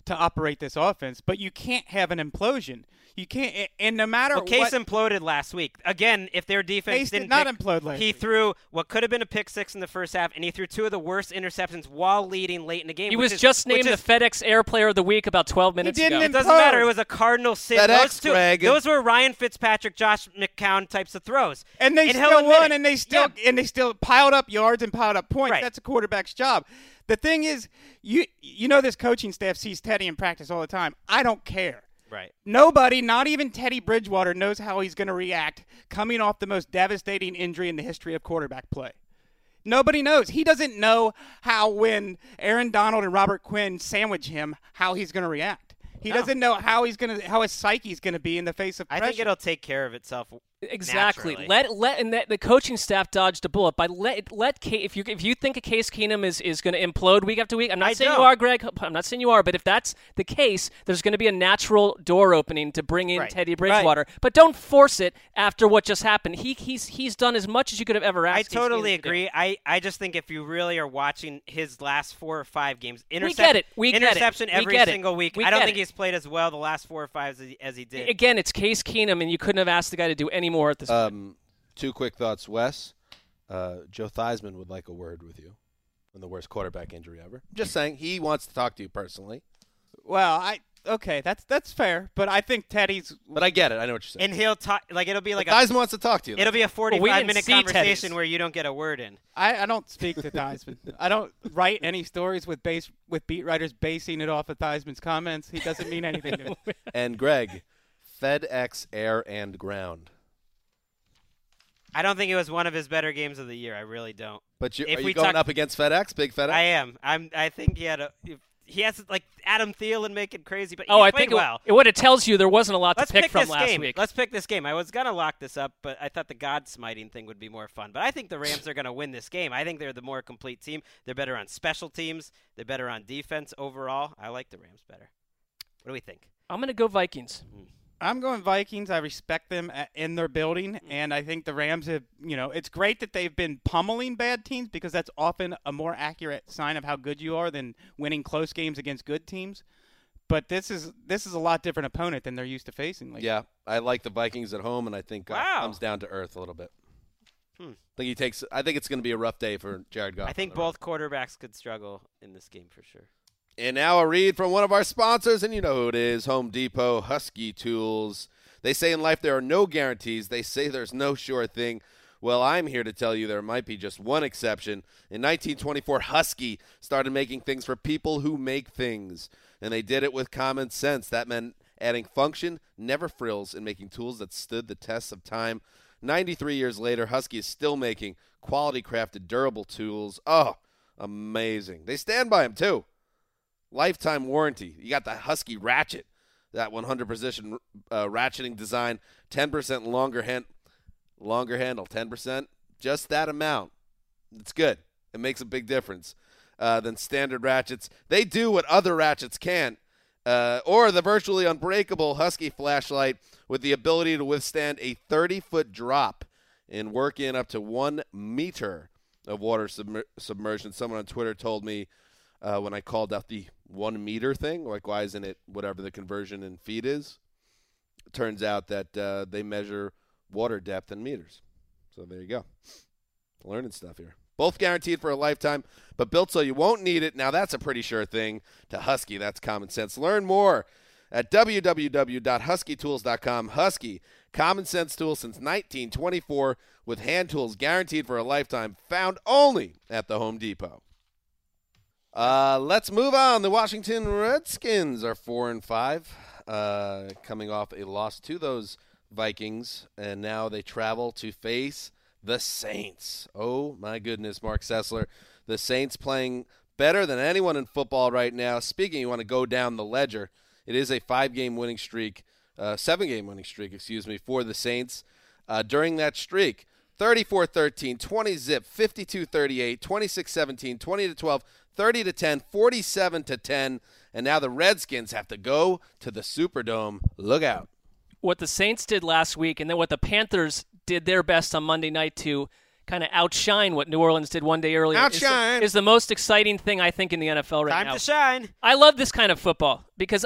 to operate this offense, but you can't have an implosion. You can't, and no matter what. Case what, imploded last week. Again, if their defense Case didn't did not implode last he week. threw what could have been a pick six in the first half, and he threw two of the worst interceptions while leading late in the game. He was just named the FedEx Air Player of the Week about 12 minutes ago. It doesn't matter. It was a Cardinal sin. Those were Ryan Fitzpatrick, Josh McCown types of throws. And they still won, and they still piled up yards and piled up points. Right. That's a quarterback's job. The thing is, you know this coaching staff sees Teddy in practice all the time. I don't care. Right. Nobody, not even Teddy Bridgewater, knows how he's going to react coming off the most devastating injury in the history of quarterback play. Nobody knows. He doesn't know how, when Aaron Donald and Robert Quinn sandwich him, how he's going to react. He doesn't know how how his psyche's going to be in the face of pressure. I think it'll take care of itself. Exactly. Naturally. The coaching staff dodged a bullet by if you think a Case Keenum is going to implode week after week. I'm not saying you are, Greg. I'm not saying you are, but if that's the case, there's going to be a natural door opening to bring in Teddy Bridgewater. Right. But don't force it after what just happened. He's done as much as you could have ever asked. I totally agree. I just think if you really are watching his last 4 or 5 games, interception every single week. I don't think he's played as well the last 4 or 5 as he did. Again, it's Case Keenum, and you couldn't have asked the guy to do any more at this point. 2 quick thoughts, Wes. Joe Theismann would like a word with you on the worst quarterback injury ever. Just saying, he wants to talk to you personally. Well, that's fair, but I think Teddy's. But I get it. I know what you're saying. And he'll talk it'll be like Theismann wants to talk to you. It'll be a 45-minute conversation where you don't get a word in. I don't speak to Theismann. I don't write any stories with beat writers basing it off of Theismann's comments. He doesn't mean anything to me. And Greg, FedEx Air and Ground. I don't think it was one of his better games of the year. I really don't. But are you going up against FedEx, big FedEx? I am. I think he has like Adam Thielen making crazy, but I think what it tells you, there wasn't a lot to pick from last week. Let's pick this game. I was gonna lock this up, but I thought the God smiting thing would be more fun. But I think the Rams are gonna win this game. I think they're the more complete team. They're better on special teams. They're better on defense overall. I like the Rams better. What do we think? I'm gonna go Vikings. I'm going Vikings. I respect them in their building, and I think the Rams have, it's great that they've been pummeling bad teams because that's often a more accurate sign of how good you are than winning close games against good teams. But this is a lot different opponent than they're used to facing. Yeah, I like the Vikings at home, and I think comes down to earth a little bit. I think it's going to be a rough day for Jared Goff. I think both quarterbacks could struggle in this game for sure. And now a read from one of our sponsors, and you know who it is, Home Depot, Husky Tools. They say in life there are no guarantees. They say there's no sure thing. Well, I'm here to tell you there might be just one exception. In 1924, Husky started making things for people who make things, and they did it with common sense. That meant adding function, never frills, and making tools that stood the test of time. 93 years later, Husky is still making quality-crafted, durable tools. Oh, amazing. They stand by them, too. Lifetime warranty. You got the Husky Ratchet, that 100% ratcheting design, 10% longer handle, 10%, just that amount. It's good. It makes a big difference than standard ratchets. They do what other ratchets can't, or the virtually unbreakable Husky flashlight with the ability to withstand a 30-foot drop and work in up to 1 meter of water submersion. Someone on Twitter told me when I called out the 1 meter thing, like why isn't it whatever the conversion in feet is? It turns out that they measure water depth in meters. So there you go. Learning stuff here. Both guaranteed for a lifetime, but built so you won't need it. Now that's a pretty sure thing. To Husky, that's common sense. Learn more at www.huskytools.com. Husky, common sense tool since 1924 with hand tools guaranteed for a lifetime, found only at the Home Depot. Let's move on. The Washington Redskins are 4-5, coming off a loss to those Vikings, and now they travel to face the Saints. Oh, my goodness, Mark Sessler. The Saints playing better than anyone in football right now. Speaking, you want to go down the ledger, it is a 7-game winning streak, for the Saints. During that streak, 34-13, 20-zip, 52-38, 26-17, 20-12, 30-10, 47-10, and now the Redskins have to go to the Superdome. Look out. What the Saints did last week and then what the Panthers did their best on Monday night to kind of outshine what New Orleans did one day earlier. Outshine! Is the most exciting thing I think in the NFL right now. Time to shine. I love this kind of football because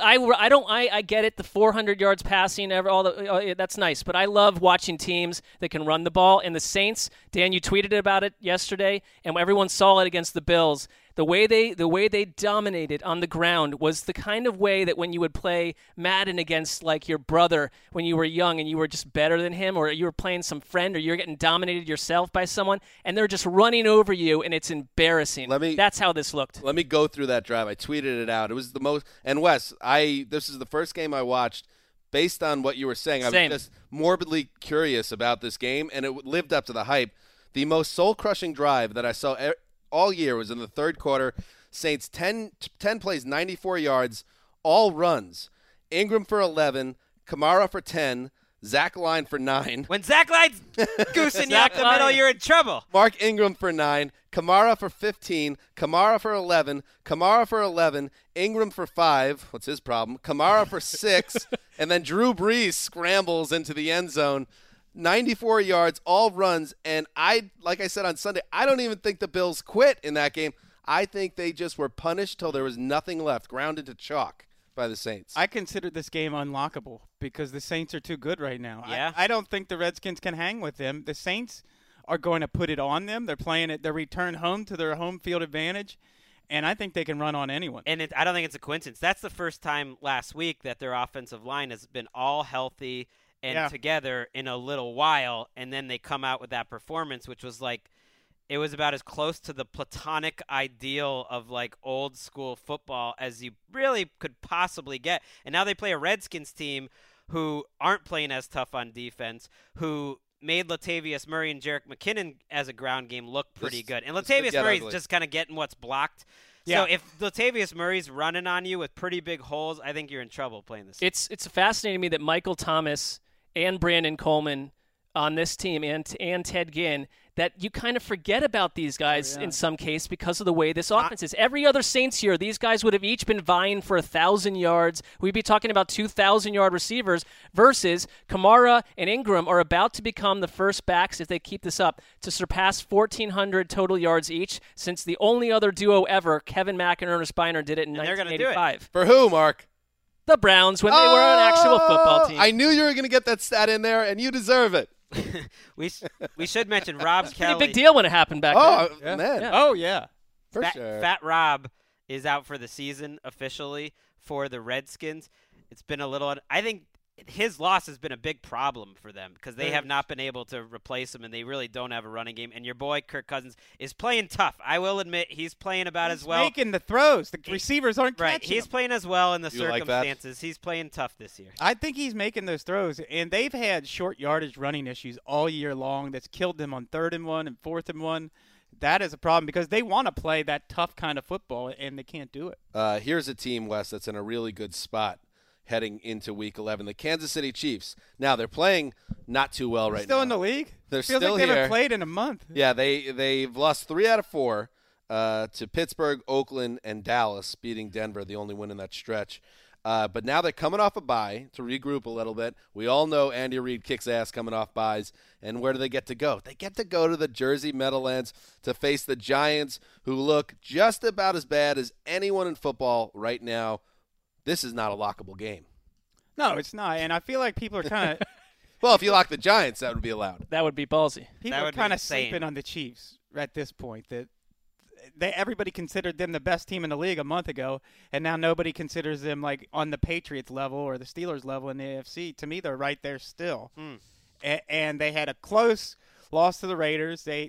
I get it, the 400 yards passing, that's nice, but I love watching teams that can run the ball. And the Saints, Dan, you tweeted about it yesterday, and everyone saw it against the Bills. The way they dominated on the ground was the kind of way that when you would play Madden against like your brother when you were young and you were just better than him, or you were playing some friend, or you're getting dominated yourself by someone, and they're just running over you, and it's embarrassing. That's how this looked. Let me go through that drive. I tweeted it out. It was the most. And Wes, this is the first game I watched. Based on what you were saying, I was just morbidly curious about this game, and it lived up to the hype. The most soul-crushing drive that I saw all year was in the third quarter. Saints 10 plays, 94 yards, all runs. Ingram for 11, Kamara for 10, Zach Line for 9. When Zach Line's goosing you up the middle, you're in trouble. Mark Ingram for 9, Kamara for 15, Kamara for 11, Kamara for 11, Ingram for 5. What's his problem? Kamara for 6, and then Drew Brees scrambles into the end zone. 94 yards, all runs, and like I said on Sunday, I don't even think the Bills quit in that game. I think they just were punished till there was nothing left, ground into chalk by the Saints. I consider this game unlockable because the Saints are too good right now. Yeah. I don't think the Redskins can hang with them. The Saints are going to put it on them. They're playing it. Their return home to their home field advantage, and I think they can run on anyone. And I don't think it's a coincidence. That's the first time last week that their offensive line has been all healthy and together in a little while, and then they come out with that performance, which was like, it was about as close to the platonic ideal of like old school football as you really could possibly get. And now they play a Redskins team who aren't playing as tough on defense, who made Latavius Murray and Jerick McKinnon as a ground game look pretty good. And Latavius Murray's just kind of getting what's blocked. Yeah. So if Latavius Murray's running on you with pretty big holes, I think you're in trouble playing this. It's fascinating to me that Michael Thomas and Brandon Coleman on this team and Ted Ginn, that you kind of forget about these guys in some case because of the way this offense is. Every other Saints year, these guys would have each been vying for 1,000 yards. We'd be talking about 2,000-yard receivers versus Kamara and Ingram are about to become the first backs, if they keep this up, to surpass 1,400 total yards each, since the only other duo ever, Kevin Mack and Ernest Biner, did it in 1985. For who, Mark? The Browns, when they were an actual football team. I knew you were going to get that stat in there, and you deserve it. we should mention Rob Kelly. Pretty big deal when it happened back then. Man. Yeah. Oh, yeah. For sure. Fat Rob is out for the season officially for the Redskins. It's been a little – I think his loss has been a big problem for them because they have not been able to replace him, and they really don't have a running game. And your boy Kirk Cousins is playing tough. I will admit he's playing about as well. He's making the throws. The receivers aren't Right. catching He's them. playing as well in the You like circumstances. He's playing tough this year. I think he's making those throws, and they've had short yardage running issues all year long. That's killed them on 3rd and 1 and 4th and 1. That is a problem because they want to play that tough kind of football, and they can't do it. Here's a team, Wes, that's in a really good spot heading into Week 11. The Kansas City Chiefs. Now, they're playing not too well right now. Still in the league? They're Feels still like they here. haven't played in a month. Yeah, they've lost 3 out of 4 to Pittsburgh, Oakland, and Dallas, beating Denver, the only win in that stretch. But now they're coming off a bye to regroup a little bit. We all know Andy Reid kicks ass coming off byes. And where do they get to go? They get to go to the Jersey Meadowlands to face the Giants, who look just about as bad as anyone in football right now. This is not a lockable game. No, it's not. And I feel like people are kind of Well, if you lock the Giants, that would be allowed. That would be ballsy. people are kind of sleeping on the Chiefs at this point. That everybody considered them the best team in the league a month ago, and now nobody considers them like on the Patriots level or the Steelers level in the AFC. To me, they're right there still. And they had a close loss to the Raiders. They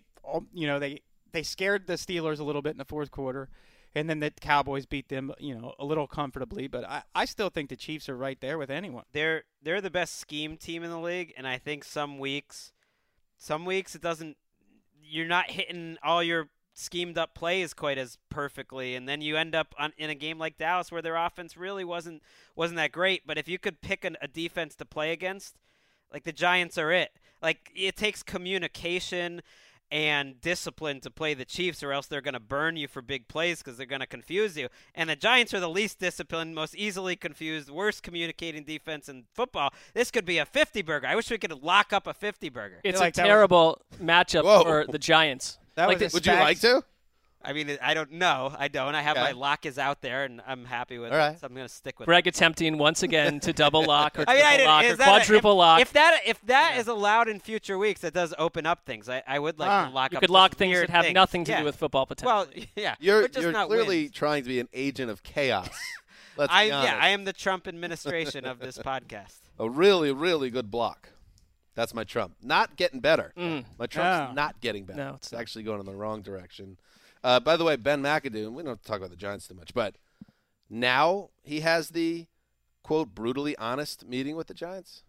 scared the Steelers a little bit in the 4th quarter. And then the Cowboys beat them, a little comfortably. But I still think the Chiefs are right there with anyone. They're the best scheme team in the league, and I think some weeks it doesn't. You're not hitting all your schemed up plays quite as perfectly, and then you end up in a game like Dallas where their offense really wasn't that great. But if you could pick a defense to play against, like the Giants are it. Like it takes communication and discipline to play the Chiefs, or else they're going to burn you for big plays because they're going to confuse you. And the Giants are the least disciplined, most easily confused, worst communicating defense in football. This could be a 50-burger. I wish we could lock up a 50-burger. It's like a that terrible matchup Whoa. for the Giants. That Like was the- Would you like to? I mean, I don't know. I don't. I have Okay. my lock is out there, and I'm happy with All right. it, so I'm going to stick with it. Greg attempting once again to double lock or I mean, triple lock or is that quadruple lock. If that is allowed in future weeks, that does open up things. I would like to lock You up could lock just things weird that have things. nothing to Yeah. do with football potentially. Well, yeah. You're but just not clearly wins. trying to be an agent of chaos. Let's be honest. I am the Trump administration of this podcast. A really, really good block. That's my Trump. Not getting better. My Trump's Oh. not getting better. No, it's it's not. actually going in the wrong direction. By the way, Ben McAdoo, we don't talk about the Giants too much, but now he has the, quote, brutally honest meeting with the Giants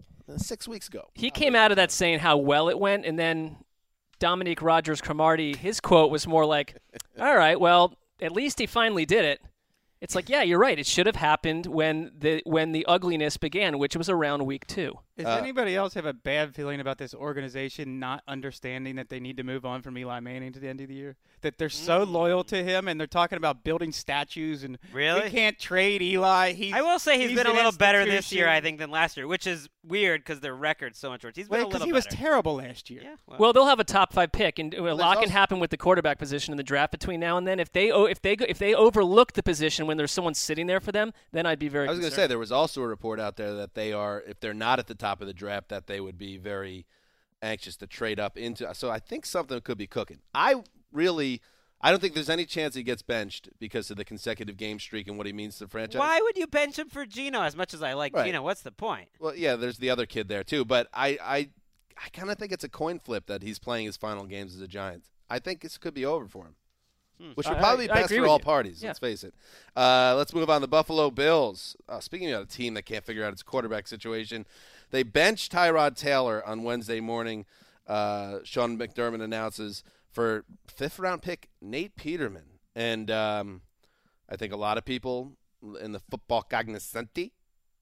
6 weeks ago. He came out of that saying how well it went, and then Dominique Rodgers-Cromartie, his quote was more like, all right, well, at least he finally did it. It's like, yeah, you're right. It should have happened when the ugliness began, which was around week 2. Does anybody else have a bad feeling about this organization not understanding that they need to move on from Eli Manning to the end of the year? That they're so loyal to him, and they're talking about building statues, and Really? we can't trade Eli. I will say he's been a an little better this year, I institution. think, than last year, which is weird because their record's so much worse. He's been a Because little he was better. terrible last year. Yeah, Well, they'll have a top 5 pick, and a lot can also- happen with the quarterback position in the draft between now and then. If they overlook the position when there's someone sitting there for them, then I'd be very. I was going to concerned. say there was also a report out there that they are, if they're not at the top of the draft, that they would be very anxious to trade up into. So I think something could be cooking. I don't think there's any chance he gets benched because of the consecutive game streak and what he means to the franchise. Why would you bench him for Geno as much as I like Right. Geno? What's the point? Well, yeah, there's the other kid there too, but I kind of think it's a coin flip that he's playing his final games as a Giant. I think this could be over for him, which would probably be I best agree for with all you. parties. Yeah. Let's face it. Let's move on. The Buffalo Bills. Speaking of a team that can't figure out its quarterback situation, they benched Tyrod Taylor on Wednesday morning. Sean McDermott announces for 5th-round pick Nate Peterman. And I think a lot of people in the football cognoscenti,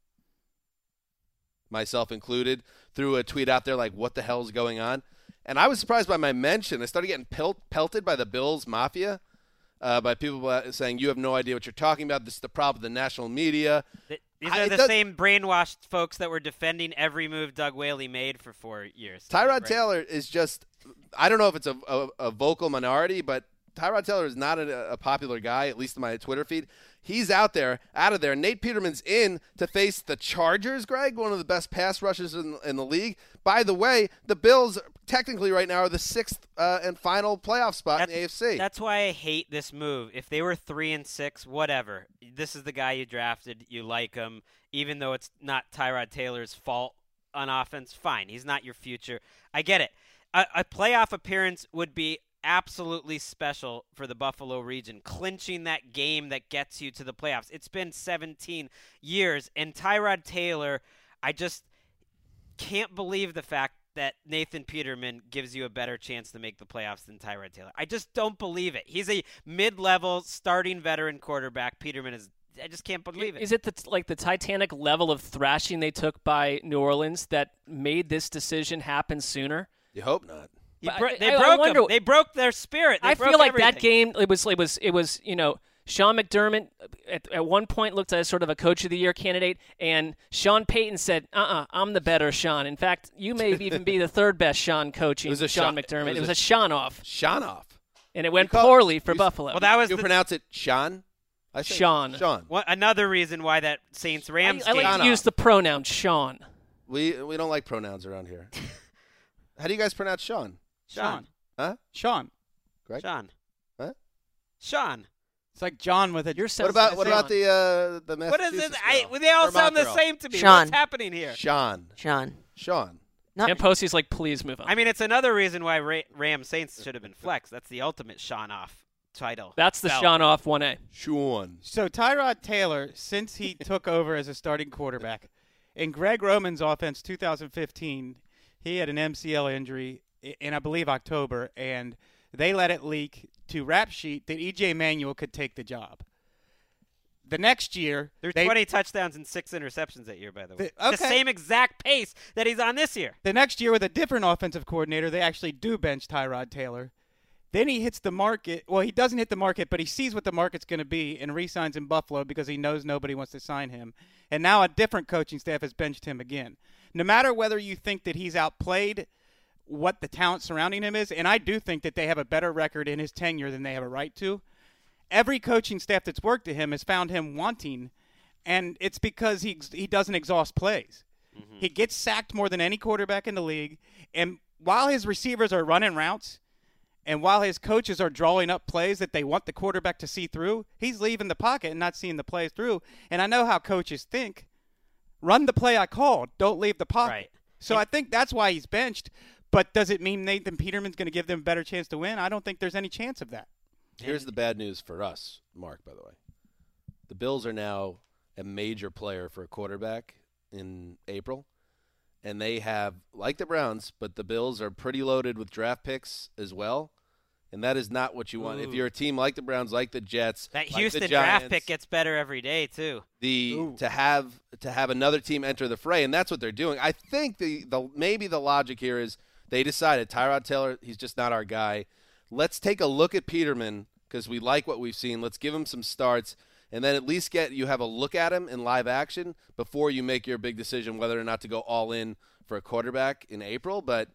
myself included, threw a tweet out there like, what the hell is going on? And I was surprised by my mention. I started getting pelted by the Bills Mafia, by people saying, you have no idea what you're talking about. This is the problem with the national media. These are the same brainwashed folks that were defending every move Doug Whaley made for 4 years. Tyrod Right. Taylor is just – I don't know if it's a vocal minority, but Tyrod Taylor is not a popular guy, at least in my Twitter feed. He's out of there. Nate Peterman's in to face the Chargers, Greg, one of the best pass rushers in the league. By the way, the Bills technically right now are the 6th and final playoff spot in the AFC. That's why I hate this move. If they were 3-6, whatever. This is the guy you drafted. You like him, even though it's not Tyrod Taylor's fault on offense. Fine, he's not your future. I get it. A playoff appearance would be absolutely special for the Buffalo region, clinching that game that gets you to the playoffs. It's been 17 years, and Tyrod Taylor, I just can't believe the fact that Nathan Peterman gives you a better chance to make the playoffs than Tyrod Taylor. I just don't believe it. He's a mid-level starting veteran quarterback. Peterman is – I just can't believe it. Is it the Titanic level of thrashing they took by New Orleans that made this decision happen sooner? You hope not. They broke their spirit. I feel like that game. It was. Sean McDermott at one point looked as sort of a Coach of the Year candidate, and Sean Payton said, I'm the better Sean. In fact, you may even be the third best Sean coaching Sean McDermott. It was a Sean-off. Sean-off. And it went poorly for Buffalo. Well, that was you pronounce it Sean? I say Sean. Sean. Another reason why that Saints-Rams I game. like to use the pronoun Sean. We don't like pronouns around here. How do you guys pronounce Sean? Sean. Huh? Sean. Greg? Sean. Huh? Sean. It's like John with a. What about the What is Massachusetts it? girl? They all Vermont sound the girl. same to me. Sean. What's happening here? Sean. Sean. And Posey's like, please move on. I mean, it's another reason why Ram Saints should have been flexed. That's the ultimate Sean off title. That's the belt. Sean off 1A. Sean. So Tyrod Taylor, since he took over as a starting quarterback, in Greg Roman's offense 2015, he had an MCL injury in, I believe, October, and they let it leak to Rap Sheet that E.J. Manuel could take the job. The next year, There's 20 touchdowns and 6 interceptions that year, by the way. Okay. The same exact pace that he's on this year. The next year with a different offensive coordinator, they actually do bench Tyrod Taylor. Then he hits the market. Well, he doesn't hit the market, but he sees what the market's going to be and re-signs in Buffalo because he knows nobody wants to sign him. And now a different coaching staff has benched him again. No matter whether you think that he's outplayed what the talent surrounding him is, and I do think that they have a better record in his tenure than they have a right to, every coaching staff that's worked to him has found him wanting, and it's because he doesn't exhaust plays. Mm-hmm. He gets sacked more than any quarterback in the league, and while his receivers are running routes and while his coaches are drawing up plays that they want the quarterback to see through, he's leaving the pocket and not seeing the plays through. And I know how coaches think. Run the play I called. Don't leave the pocket. Right. So I think that's why he's benched. But does it mean Nathan Peterman's going to give them a better chance to win? I don't think there's any chance of that. Here's the bad news for us, Mark, by the way. The Bills are now a major player for a quarterback in April. And they have, like the Browns, but the Bills are pretty loaded with draft picks as well. And that is not what you want. If you're a team like the Browns, like the Jets, that like Houston the Giants, draft pick gets better every day too. To have another team enter the fray, and that's what they're doing. I think maybe the logic here is they decided Tyrod Taylor, he's just not our guy. Let's take a look at Peterman because we like what we've seen. Let's give him some starts, and then at least you have a look at him in live action before you make your big decision whether or not to go all in for a quarterback in April. But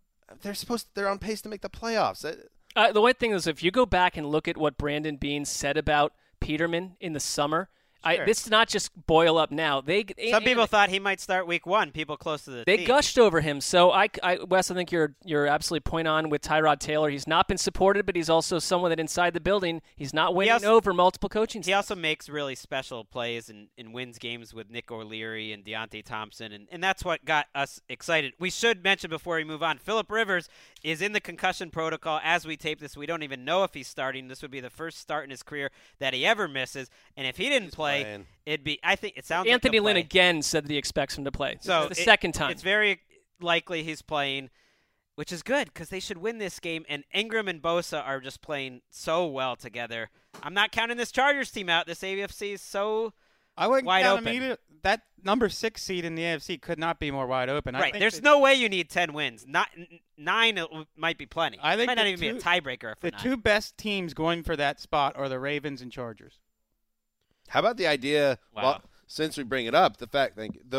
they're on pace to make the playoffs. The one thing is, if you go back and look at what Brandon Beane said about Peterman in the summer, Sure. This did not just boil up now. Some people thought he might start week 1. People close to the They team. gushed over him. So, Wes, I think you're absolutely point on with Tyrod Taylor. He's not been supported, but he's also someone that inside the building, he's not winning over multiple coaching staff. He also makes really special plays and wins games with Nick O'Leary and Deontay Thompson, and that's what got us excited. We should mention before we move on, Phillip Rivers is in the concussion protocol as we tape this. We don't even know if he's starting. This would be the first start in his career that he ever misses, and if he didn't play, it'd be. I think it sounds. Anthony like Lynn again said that he expects him to play. So the second time. It's very likely he's playing, which is good because they should win this game. And Ingram and Bosa are just playing so well together. I'm not counting this Chargers team out. This AFC is so I wouldn't wide count open. them either. That number 6 seed in the AFC could not be more wide open. Right. There's no way you need 10 wins. Not 9 might be plenty. I think it might not even be a tiebreaker. The 2 best teams going for that spot are the Ravens and Chargers. How about the idea? Wow. Well, since we bring it up, the fact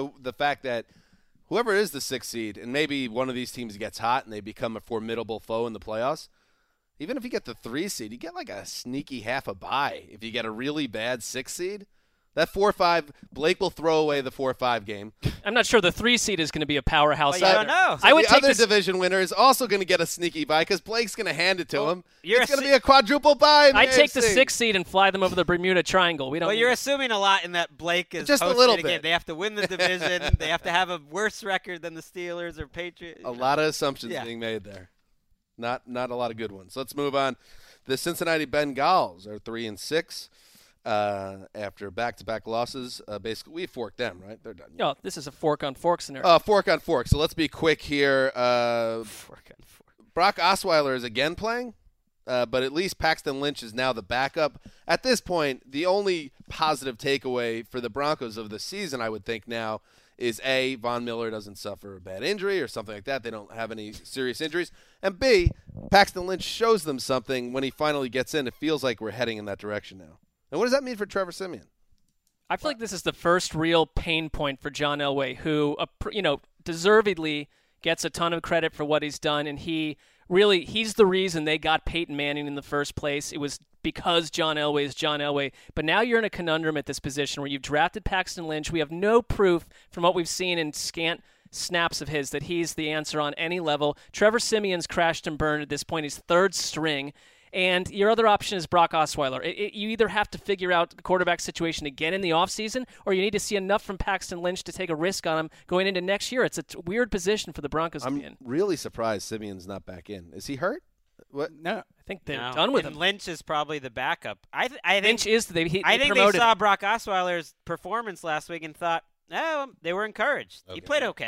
that whoever is the 6th seed, and maybe one of these teams gets hot and they become a formidable foe in the playoffs. Even if you get the 3 seed, you get like a sneaky half a bye. If you get a really bad 6 seed, that 4-5, Blake will throw away the 4-5 game. I'm not sure the 3 seed is going to be a powerhouse. Well, you don't know. So I would the take other division winner is also going to get a sneaky bye because Blake's going to hand it to him. It's going to be a quadruple bye. In the I'd take the AFC. 6th seed and fly them over the Bermuda Triangle. We don't. Well, you're assuming a lot in that Blake is Just a hosting little game. bit. They have to win the division. They have to have a worse record than the Steelers or Patriots. A lot of assumptions being made there. Not a lot of good ones. Let's move on. The Cincinnati Bengals are 3-6 after back-to-back losses. Basically, we forked them, right? They're done. Oh, this is a fork on fork scenario. Fork on fork. So let's be quick here. Fork on fork. Brock Osweiler is again playing, but at least Paxton Lynch is now the backup. At this point, the only positive takeaway for the Broncos of the season, I would think now, is A, Von Miller doesn't suffer a bad injury or something like that. They don't have any serious injuries. And B, Paxton Lynch shows them something when he finally gets in. It feels like we're heading in that direction now. And what does that mean for Trevor Siemian? I feel like this is the first real pain point for John Elway, who, deservedly gets a ton of credit for what he's done, and he's the reason they got Peyton Manning in the first place. It was because John Elway is John Elway. But now you're in a conundrum at this position where you've drafted Paxton Lynch. We have no proof from what we've seen in scant snaps of his that he's the answer on any level. Trevor Siemian's crashed and burned at this point. He's third string. And your other option is Brock Osweiler. You either have to figure out the quarterback situation again in the offseason, or you need to see enough from Paxton Lynch to take a risk on him going into next year. It's a weird position for the Broncos to be in. I'm really surprised Simeon's not back in. Is he hurt? What? No. I think they're done with and him. Lynch is probably the backup. I think Lynch is they they promoted saw him. Brock Osweiler's performance last week and thought, they were encouraged. Okay. He played okay.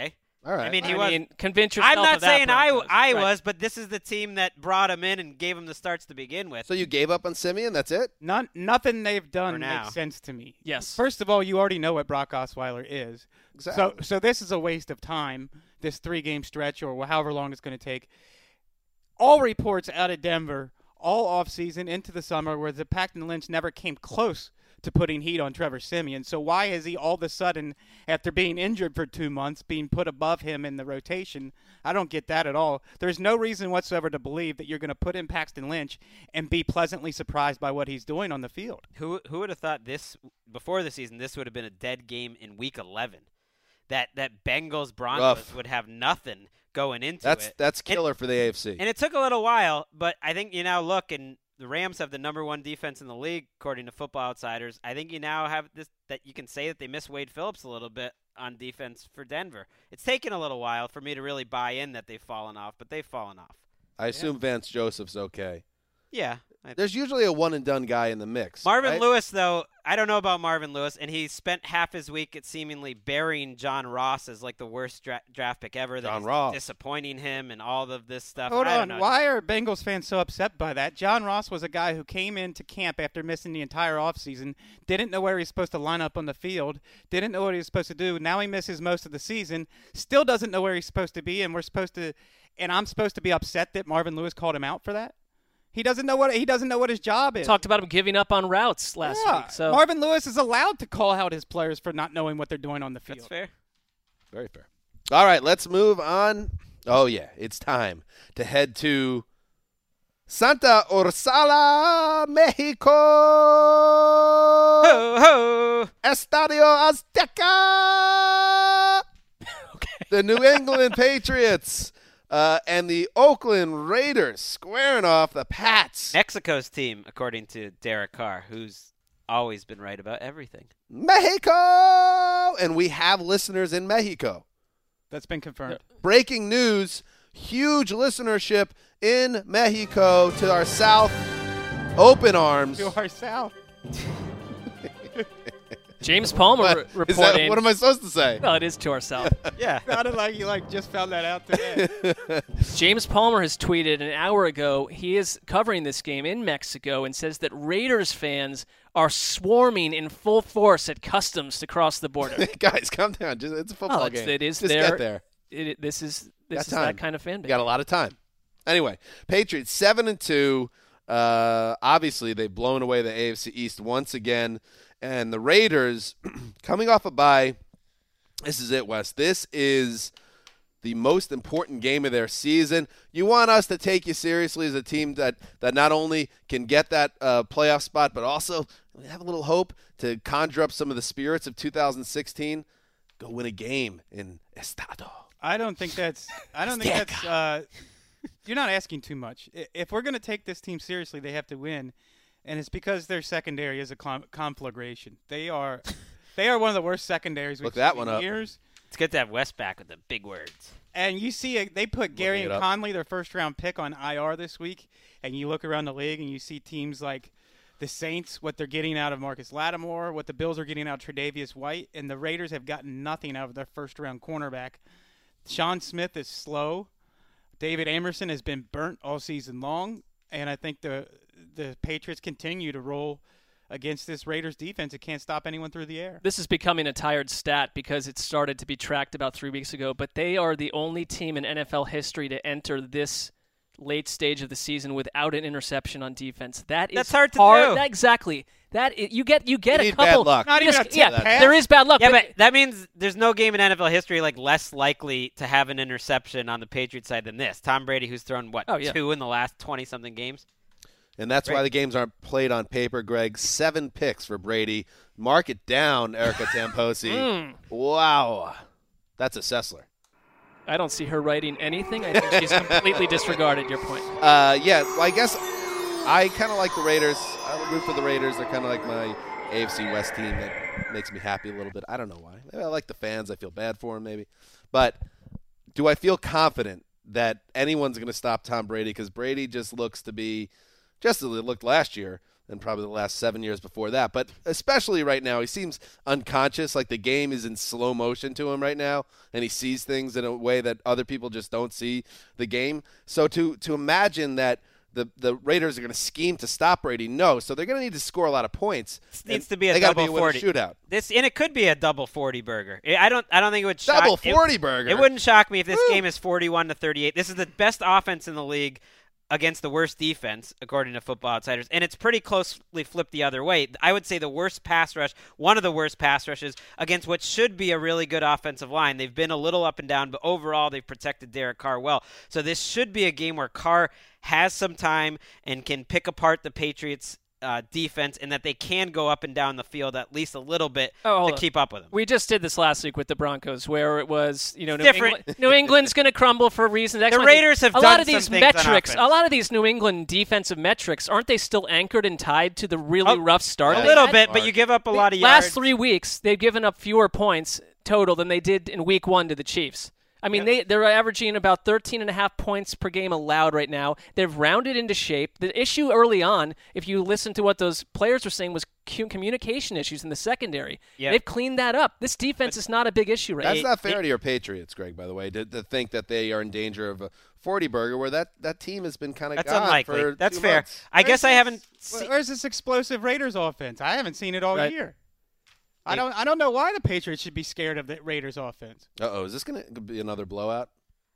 All right. I mean, I mean, convince yourself. I'm not of that saying I process. I Right. was, but this is the team that brought him in and gave him the starts to begin with. So you gave up on Simeon? That's it? Nothing they've For done now. makes sense to me. Yes. First of all, you already know what Brock Osweiler is. Exactly. So this is a waste of time, this 3-game stretch or however long it's going to take. All reports out of Denver all offseason into the summer where the Paxton Lynch never came close to putting heat on Trevor Siemian. So why is he all of a sudden, after being injured for 2 months, being put above him in the rotation? I don't get that at all. There's no reason whatsoever to believe that you're going to put in Paxton Lynch and be pleasantly surprised by what he's doing on the field. Who would have thought this before the season? This would have been a dead game in Week 11. That Bengals Broncos Rough. would have nothing going into it. That's killer for the AFC. And it took a little while, but I think you now look, and the Rams have the #1 defense in the league, according to Football Outsiders. I think you now have this, that you can say that they miss Wade Phillips a little bit on defense for Denver. It's taken a little while for me to really buy in that they've fallen off, but they've fallen off. I assume Vance Joseph's okay. Yeah. There's usually a one-and-done guy in the mix. Marvin right? Lewis, though, I don't know about Marvin Lewis, and he spent half his week at seemingly burying John Ross as like the worst draft pick ever. That John he's Ross. disappointing him and all of this stuff. Hold I don't on. know. Why are Bengals fans so upset by that? John Ross was a guy who came into camp after missing the entire offseason, didn't know where he was supposed to line up on the field, didn't know what he was supposed to do. Now he misses most of the season, still doesn't know where he's supposed to be, and I'm supposed to be upset that Marvin Lewis called him out for that? He doesn't know what his job is. Talked about him giving up on routes last week. So Marvin Lewis is allowed to call out his players for not knowing what they're doing on the field. That's fair. Very fair. All right, let's move on. Oh, yeah, it's time to head to Santa Ursula, Mexico. Ho, ho. Estadio Azteca. The New England Patriots and the Oakland Raiders squaring off the Pats. Mexico's team, according to Derek Carr, who's always been right about everything. Mexico! And we have listeners in Mexico. That's been confirmed. Breaking news, huge listenership in Mexico to our south. Open arms. To our south. James Palmer Is reporting. that, what am I supposed to say? No, it is to our south. Yeah. Sounded like you just found that out today. James Palmer has tweeted an hour ago he is covering this game in Mexico and says that Raiders fans are swarming in full force at customs to cross the border. Guys, calm down. It's a football game. It is Just there. get there. This is Got that time. kind of fan You base. got a lot of time. Anyway, Patriots 7-2. Obviously, they've blown away the AFC East once again. And the Raiders, coming off a bye, this is it, Wes. This is the most important game of their season. You want us to take you seriously as a team that not only can get that playoff spot, but also have a little hope to conjure up some of the spirits of 2016. Go win a game in Estado. I don't think that's. You're not asking too much. If we're going to take this team seriously, they have to win, and it's because their secondary is a conflagration. They are one of the worst secondaries we've Look that seen one in up. years. It's good to have West back with the big words. And you see, they put Gary it and up. Conley, their first-round pick, on IR this week. And you look around the league and you see teams like the Saints, what they're getting out of Marcus Lattimore, what the Bills are getting out of Tre'Davious White, and the Raiders have gotten nothing out of their first-round cornerback. Sean Smith is slow. David Amerson has been burnt all season long, and I think the Patriots continue to roll against this Raiders defense. It can't stop anyone through the air. This is becoming a tired stat because it started to be tracked about 3 weeks ago, but they are the only team in NFL history to enter this late stage of the season without an interception on defense. That's hard to do. Exactly. You get You a need couple. bad luck. Not even a tip pass. there is bad luck. Yeah, but that means there's no game in NFL history like less likely to have an interception on the Patriots side than this. Tom Brady, who's thrown, 2 in the last 20-something games? And that's why Right. the games aren't played on paper, Greg. 7 picks for Brady. Mark it down, Erica Tamposi. Wow. That's a Sessler. I don't see her writing anything. I think she's completely disregarded your point. Yeah, well, I guess I kind of like the Raiders. I root for the Raiders. They're kind of like my AFC West team that makes me happy a little bit. I don't know why. Maybe I like the fans. I feel bad for them maybe. But do I feel confident that anyone's going to stop Tom Brady? Because Brady just looks to be, just as it looked last year, and probably the last 7 years before that. But especially right now, he seems unconscious, like the game is in slow motion to him right now, and he sees things in a way that other people just don't see the game. So to imagine that the Raiders are going to scheme to stop Brady, no. So they're going to need to score a lot of points. This needs to be a double double 40 shootout. And it could be a double 40 burger. I don't think it would shock. Double 40 burger. It wouldn't shock me if this game is 41-38. This is the best offense in the league against the worst defense, according to Football Outsiders, and it's pretty closely flipped the other way. I would say the worst pass rush, one of the worst pass rushes against what should be a really good offensive line. They've been a little up and down, but overall they've protected Derek Carr well. So this should be a game where Carr has some time and can pick apart the Patriots' defense, and that they can go up and down the field at least a little bit to keep up with them. We just did this last week with the Broncos, where it was, different. New England's going to crumble for reasons. The Raiders have a done lot of some these things metrics. on A lot of these New England defensive metrics, aren't they still anchored and tied to the really rough start? A little bit, but you give up a lot of yards. Last 3 weeks, they've given up fewer points total than they did in Week 1 to the Chiefs. I mean, they're averaging about 13.5 points per game allowed right now. They've rounded into shape. The issue early on, if you listen to what those players were saying, was communication issues in the secondary. Yep. They've cleaned that up. This defense is not a big issue right now. That's not fair to your Patriots, Greg, by the way, to think that they are in danger of a 40 burger where that team has been kind of That's gone unlikely. for That's 2 fair. months. I guess I haven't seen. Where's this explosive Raiders offense? I haven't seen it all Right. year. I don't know why the Patriots should be scared of the Raiders offense. Uh-oh, is this going to be another blowout?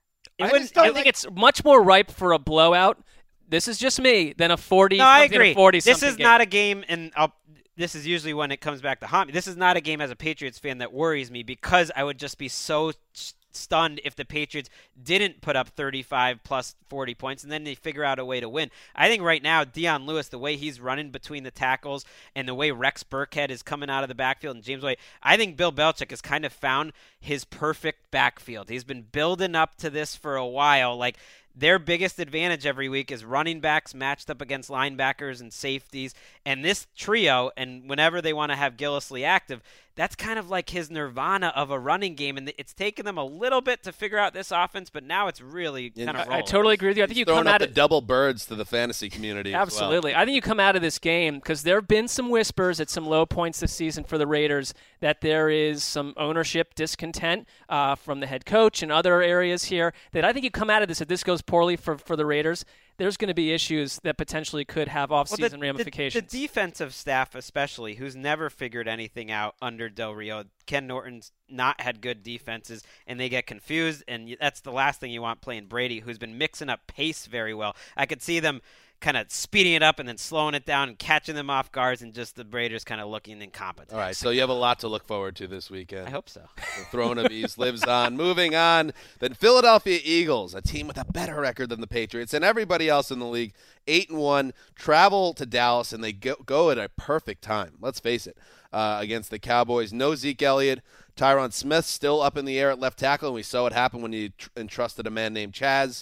I think it's much more ripe for a blowout. This is just me than a 40. No, I agree. 40 this is not a game, and this is usually when it comes back to haunt me. This is not a game as a Patriots fan that worries me, because I would just be so stunned if the Patriots didn't put up 35 plus 40 points and then they figure out a way to win. I think right now, Dion Lewis, the way he's running between the tackles and the way Rex Burkhead is coming out of the backfield and James White, I think Bill Belichick has kind of found his perfect backfield. He's been building up to this for a while. Like, their biggest advantage every week is running backs matched up against linebackers and safeties. And this trio, and whenever they want to have Gillislee active, that's kind of like his nirvana of a running game. And it's taken them a little bit to figure out this offense, but now it's really kind of rolling. I totally agree with you. I think you throwing come up out the double birds to the fantasy community. Absolutely. As well. I think you come out of this game because there have been some whispers at some low points this season for the Raiders that there is some ownership discontent from the head coach and other areas here, that I think you come out of this, if this goes poorly for the Raiders, there's going to be issues that potentially could have off-season ramifications. The defensive staff especially, who's never figured anything out under Del Rio. Ken Norton's not had good defenses, and they get confused, and that's the last thing you want playing Brady, who's been mixing up pace very well. I could see them kind of speeding it up and then slowing it down and catching them off guards, and just the Raiders kind of looking incompetent. All right, so you have a lot to look forward to this weekend. I hope so. The throne of ease lives on. Moving on, then Philadelphia Eagles, a team with a better record than the Patriots and everybody else in the league, 8-1, travel to Dallas, and they go at a perfect time. Let's face it, against the Cowboys. No Zeke Elliott. Tyron Smith still up in the air at left tackle, and we saw what happened when he entrusted a man named Chaz.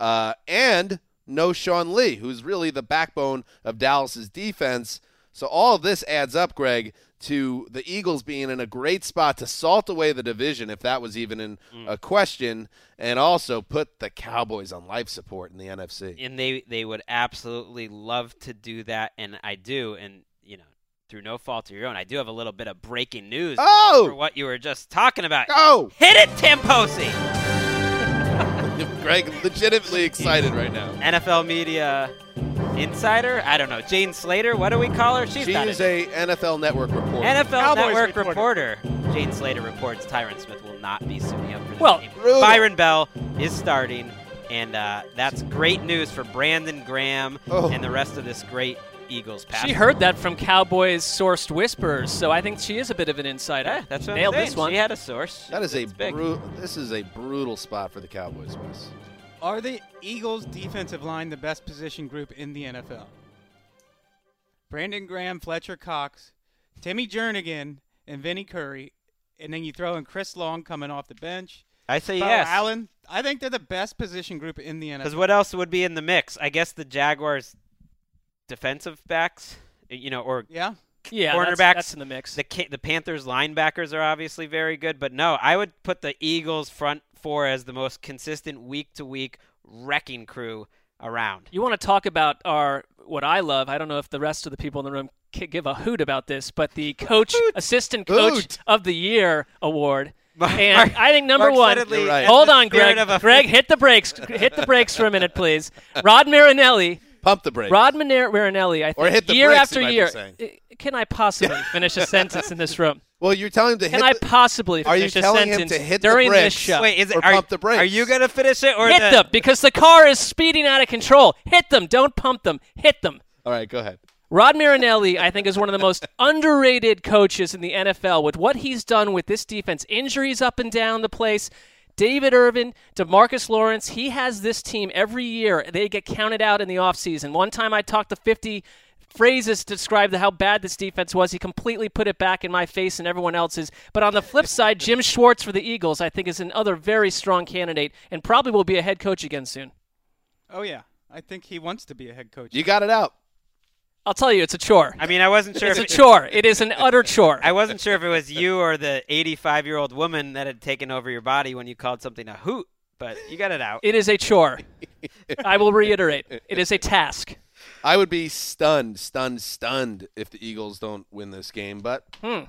And no Sean Lee, who's really the backbone of Dallas's defense. So all of this adds up, Greg, to the Eagles being in a great spot to salt away the division, if that was even in a question, and also put the Cowboys on life support in the NFC. And they would absolutely love to do that, and I do. And, through no fault of your own, I do have a little bit of breaking news for what you were just talking about. Oh! Hit it, Tim Posey! Greg, legitimately excited right now. NFL media insider? I don't know. Jane Slater? What do we call her? She is a NFL Network reporter. NFL Cowboys Network reporter. Jane Slater reports Tyron Smith will not be suiting up for this game. Brutal. Byron Bell is starting, and that's great news for Brandon Graham and the rest of this great Eagles pass. She heard that from Cowboys-sourced whispers, so I think she is a bit of an insider. Yeah, that's what Nailed I'm saying. this one. She had a source. That is big. This is a brutal spot for the Cowboys, Wes. Are the Eagles' defensive line the best position group in the NFL? Brandon Graham, Fletcher Cox, Timmy Jernigan, and Vinny Curry, and then you throw in Chris Long coming off the bench. I say Bo yes. Allen. I think they're the best position group in the NFL. Because what else would be in the mix? I guess the Jaguars' defensive backs, or Yeah. Yeah, cornerbacks. that's in the mix. The Panthers' linebackers are obviously very good, but no, I would put the Eagles' front four as the most consistent week-to-week wrecking crew around. You want to talk about our what I love. I don't know if the rest of the people in the room give a hoot about this, but the assistant coach of the year award. And I think number one. Right. Hold on, Greg. Greg, hit the brakes. Hit the brakes for a minute, please. Rod Marinelli. Pump the brakes. Rod Marinelli, I think, or hit the year brakes, after you might be year. saying. Can I possibly finish a sentence in this room? Well, you're telling him to hit. Can I possibly Are you finish a telling him sentence to hit during the brakes? this show? Wait, is it? Or pump the brakes. Are you gonna finish it or Hit them because the car is speeding out of control. Hit them. Don't pump them. Hit them. All right, go ahead. Rod Marinelli, I think, is one of the most underrated coaches in the NFL with what he's done with this defense. Injuries up and down the place. David Irvin, DeMarcus Lawrence, he has this team every year. They get counted out in the offseason. One time I talked to 50 phrases to describe how bad this defense was. He completely put it back in my face and everyone else's. But on the flip side, Jim Schwartz for the Eagles, I think, is another very strong candidate and probably will be a head coach again soon. Oh, yeah. I think he wants to be a head coach. You got it out. I'll tell you, it's a chore. I mean, I wasn't sure. It's a chore. It is an utter chore. I wasn't sure if it was you or the 85-year-old woman that had taken over your body when you called something a hoot, but you got it out. It is a chore. I will reiterate. It is a task. I would be stunned if the Eagles don't win this game, but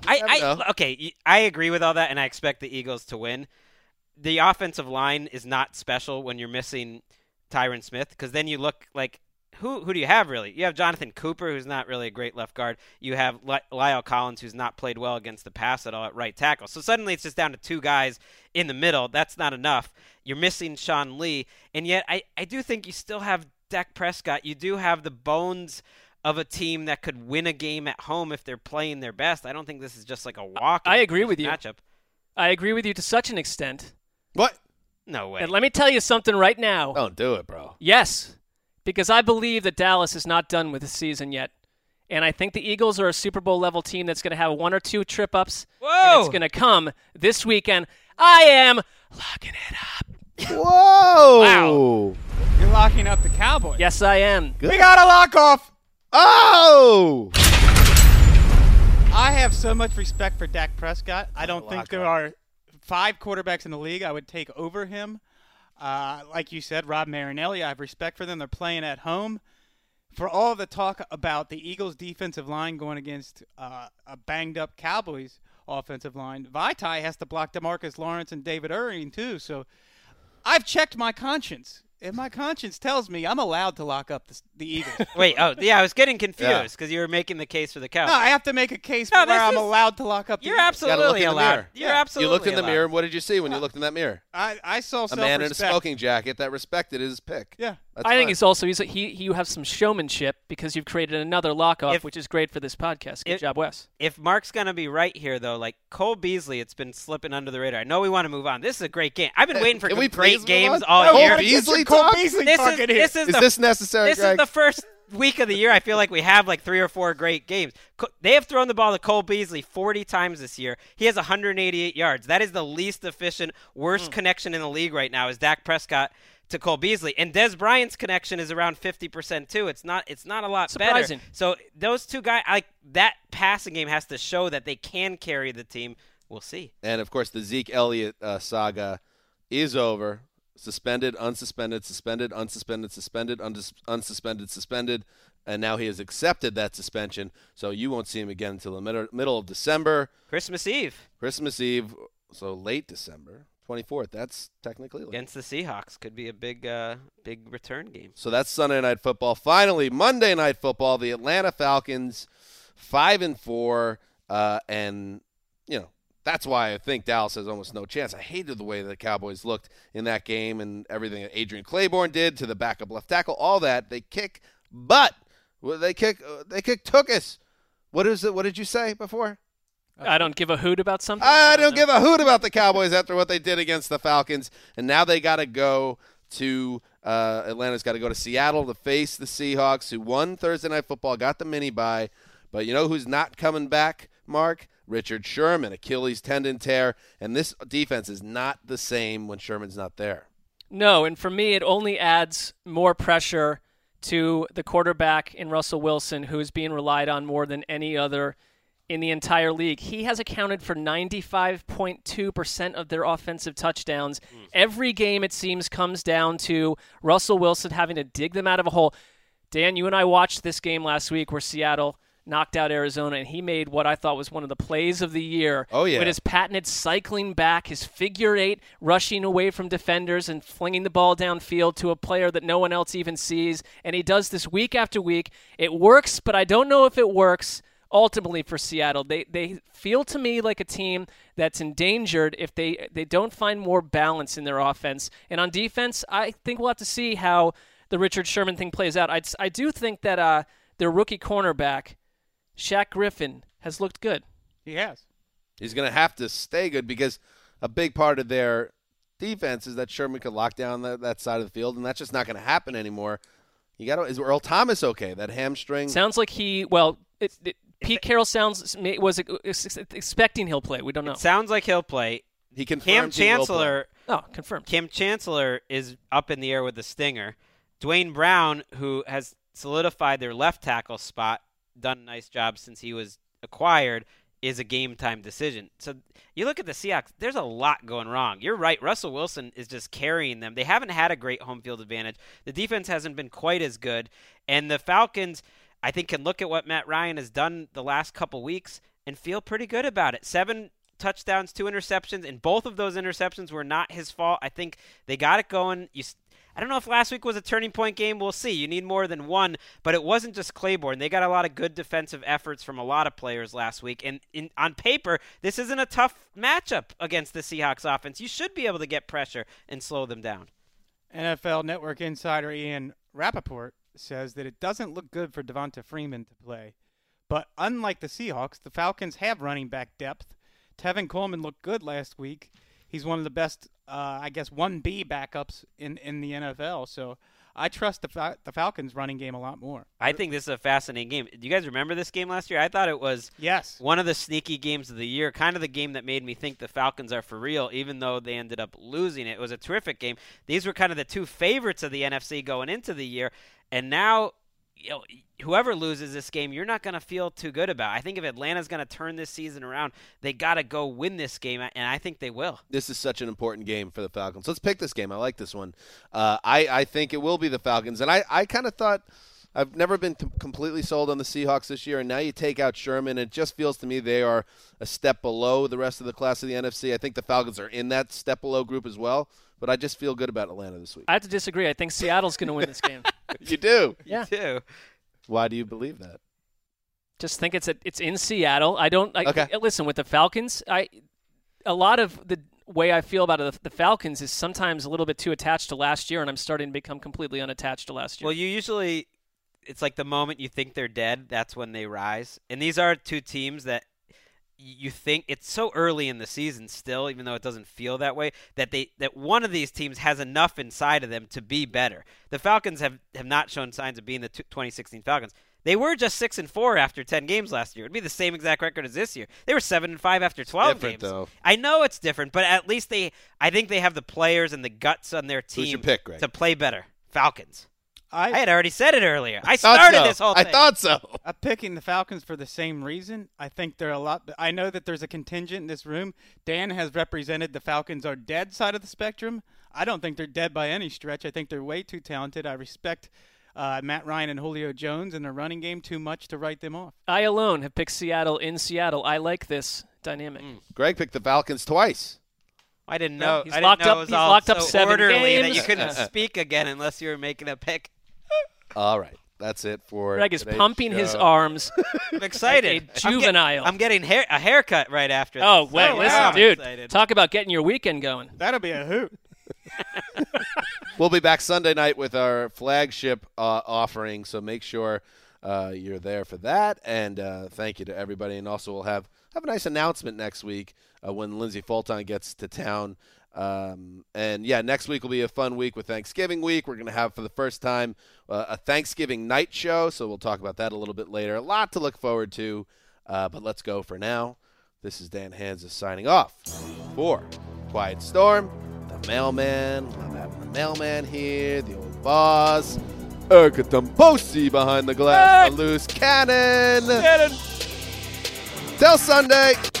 Okay, I agree with all that, and I expect the Eagles to win. The offensive line is not special when you're missing Tyron Smith, because then you look like who do you have really? You have Jonathan Cooper, who's not really a great left guard. You have Lyle Collins, who's not played well against the pass at all at right tackle. So suddenly it's just down to two guys in the middle. That's not enough. You're missing Sean Lee, and yet I do think you still have Dak Prescott. You do have the bones of a team that could win a game at home if they're playing their best. I don't think this is just like a walk. I agree with you. Matchup. I agree with you to such an extent. what? No way. And let me tell you something right now. Don't do it, bro. Yes, because I believe that Dallas is not done with the season yet. And I think the Eagles are a Super Bowl level team that's going to have one or two trip-ups. Whoa! And it's going to come this weekend. I am locking it up. Whoa! Wow. You're locking up the Cowboys. Yes, I am. Good. We got a lock off. Oh! I have so much respect for Dak Prescott. I don't think there are 5 quarterbacks in the league I would take over him. Like you said, Rod Marinelli, I have respect for them. They're playing at home. For all the talk about the Eagles' defensive line going against a banged-up Cowboys offensive line, Vaitai has to block DeMarcus Lawrence and David Irving, too. So I've checked my conscience. And my conscience tells me I'm allowed to lock up the Eagles. Wait, I was getting confused because you were making the case for the Cowboys. No, I have to make a case for where I'm allowed to lock up the You're Eagles. You gotta look absolutely in the allowed. mirror. You're absolutely You looked in the allowed. mirror, and what did you see when you looked in that mirror? I saw A self-respect. man in a smoking jacket that respected his pick. Yeah. That's I think fine. it's also you have some showmanship because you've created another lockoff, If- which is great for this podcast. Good job, Wes. If Mark's going to be right here, though, like Cole Beasley, it's been slipping under the radar. I know we want to move on. This is a great game. I've been waiting for Can we great please move games on? all No, year. Cole Beasley Cole talk? Beasley This talking here. is Is the this necessary, This Greg? is the first week of the year I feel like we have like 3 or 4 great games. They have thrown the ball to Cole Beasley 40 times this year. He has 188 yards. That is the least efficient, worst connection in the league right now is Dak Prescott to Cole Beasley. And Des Bryant's connection is around 50% too. It's not a lot Surprising. better. So those two guys, that passing game has to show that they can carry the team. We'll see. And, of course, the Zeke Elliott saga is over. Suspended, unsuspended, suspended, unsuspended, suspended, unsuspended, suspended. And now he has accepted that suspension. So you won't see him again until the middle of December. Christmas Eve Christmas Eve, so late December. 24th. That's technically late. against the Seahawks could be a big return game. So that's Sunday Night Football. Finally, Monday Night Football. The Atlanta Falcons, 5-4, and that's why I think Dallas has almost no chance. I hated the way the Cowboys looked in that game and everything that Adrian Claiborne did to the backup left tackle. All that they kick, but they kick Tookus. What is it? What did you say before? I don't give a hoot about something. I don't give a hoot about the Cowboys after what they did against the Falcons, and now they got to go to Atlanta's got to go to Seattle to face the Seahawks, who won Thursday Night Football, got the mini bye. But you know who's not coming back, Mark? Richard Sherman, Achilles tendon tear, and this defense is not the same when Sherman's not there. No, and for me, it only adds more pressure to the quarterback in Russell Wilson, who is being relied on more than any other in the entire league. He has accounted for 95.2% of their offensive touchdowns. Every game, it seems, comes down to Russell Wilson having to dig them out of a hole. Dan, you and I watched this game last week where Seattle knocked out Arizona, and he made what I thought was one of the plays of the year. Oh, yeah. With his patented cycling back, his figure eight, rushing away from defenders and flinging the ball downfield to a player that no one else even sees. And he does this week after week. It works, but I don't know if it works ultimately for Seattle. They feel to me like a team that's endangered if they don't find more balance in their offense. And on defense, I think we'll have to see how the Richard Sherman thing plays out. I do think that their rookie cornerback, Shaq Griffin, has looked good. He has. He's going to have to stay good because a big part of their defense is that Sherman could lock down that side of the field, and that's just not going to happen anymore. Is Earl Thomas okay? That hamstring? Sounds like Pete Carroll was expecting he'll play. We don't know. It sounds like he'll play. He confirmed Cam Chancellor. Oh, confirmed. Cam Chancellor is up in the air with the stinger. Dwayne Brown, who has solidified their left tackle spot, done a nice job since he was acquired, is a game-time decision. So you look at the Seahawks, there's a lot going wrong. You're right. Russell Wilson is just carrying them. They haven't had a great home field advantage. The defense hasn't been quite as good. And the Falcons, I think, can look at what Matt Ryan has done the last couple weeks and feel pretty good about it. 7 touchdowns, 2 interceptions, and both of those interceptions were not his fault. I think they got it going. I don't know if last week was a turning point game. We'll see. You need more than one, but it wasn't just Claiborne. They got a lot of good defensive efforts from a lot of players last week, and on paper, this isn't a tough matchup against the Seahawks offense. You should be able to get pressure and slow them down. NFL Network insider Ian Rappaport says that it doesn't look good for Devonta Freeman to play. But unlike the Seahawks, the Falcons have running back depth. Tevin Coleman looked good last week. He's one of the best, 1B backups in the NFL. So I trust the Falcons' running game a lot more. I think this is a fascinating game. Do you guys remember this game last year? I thought it was one of the sneaky games of the year, kind of the game that made me think the Falcons are for real, even though they ended up losing it. It was a terrific game. These were kind of the two favorites of the NFC going into the year, and now whoever loses this game, you're not going to feel too good about. I think if Atlanta's going to turn this season around, they got to go win this game, and I think they will. This is such an important game for the Falcons. Let's pick this game. I like this one. I think it will be the Falcons, and I kind of thought I've never been completely sold on the Seahawks this year, and now you take out Sherman, and it just feels to me they are a step below the rest of the class of the NFC. I think the Falcons are in that step below group as well, but I just feel good about Atlanta this week. I have to disagree. I think Seattle's going to win this game. You do? Yeah. You do. Why do you believe that? Just think it's in Seattle. Okay. Listen, with the Falcons, a lot of the way I feel about the Falcons is sometimes a little bit too attached to last year, and I'm starting to become completely unattached to last year. Well, it's like the moment you think they're dead, that's when they rise. And these are two teams that you think it's so early in the season still, even though it doesn't feel that way, that one of these teams has enough inside of them to be better. The Falcons have not shown signs of being the 2016 Falcons. They were just 6-4 after 10 games last year. It'd be the same exact record as this year. They were 7-5 after 12 games. Though. I know it's different, but at least I think they have the players and the guts on their team Who's your pick, Greg? to play better. Falcons. I had already said it earlier. I started this whole thing. I thought so. I'm picking the Falcons for the same reason. I think they're a lot. I know that there's a contingent in this room. Dan has represented the Falcons are dead side of the spectrum. I don't think they're dead by any stretch. I think they're way too talented. I respect Matt Ryan and Julio Jones and their running game too much to write them off. I alone have picked Seattle in Seattle. I like this dynamic. Greg picked the Falcons twice. I didn't know. He's I locked didn't know up. it was He's all locked up so 7 orderly games. that you couldn't speak again unless you were making a pick. All right. That's it for Greg is today's pumping show. his arms. I'm excited. Like a juvenile. I'm getting a haircut right after this. Oh, wait, listen, I'm dude. excited. Talk about getting your weekend going. That'll be a hoot. We'll be back Sunday night with our flagship offering, so make sure you're there for that. And thank you to everybody. And also we'll have a nice announcement next week when Lindsey Fulton gets to town. Next week will be a fun week with Thanksgiving week. We're going to have for the first time a Thanksgiving night show, so we'll talk about that a little bit later. A lot to look forward to, but let's go for now. This is Dan Hanzus signing off for Quiet Storm, the mailman. I'm having the mailman here, the old boss, Erica Tamposi behind the glass, the loose cannon. Till Sunday.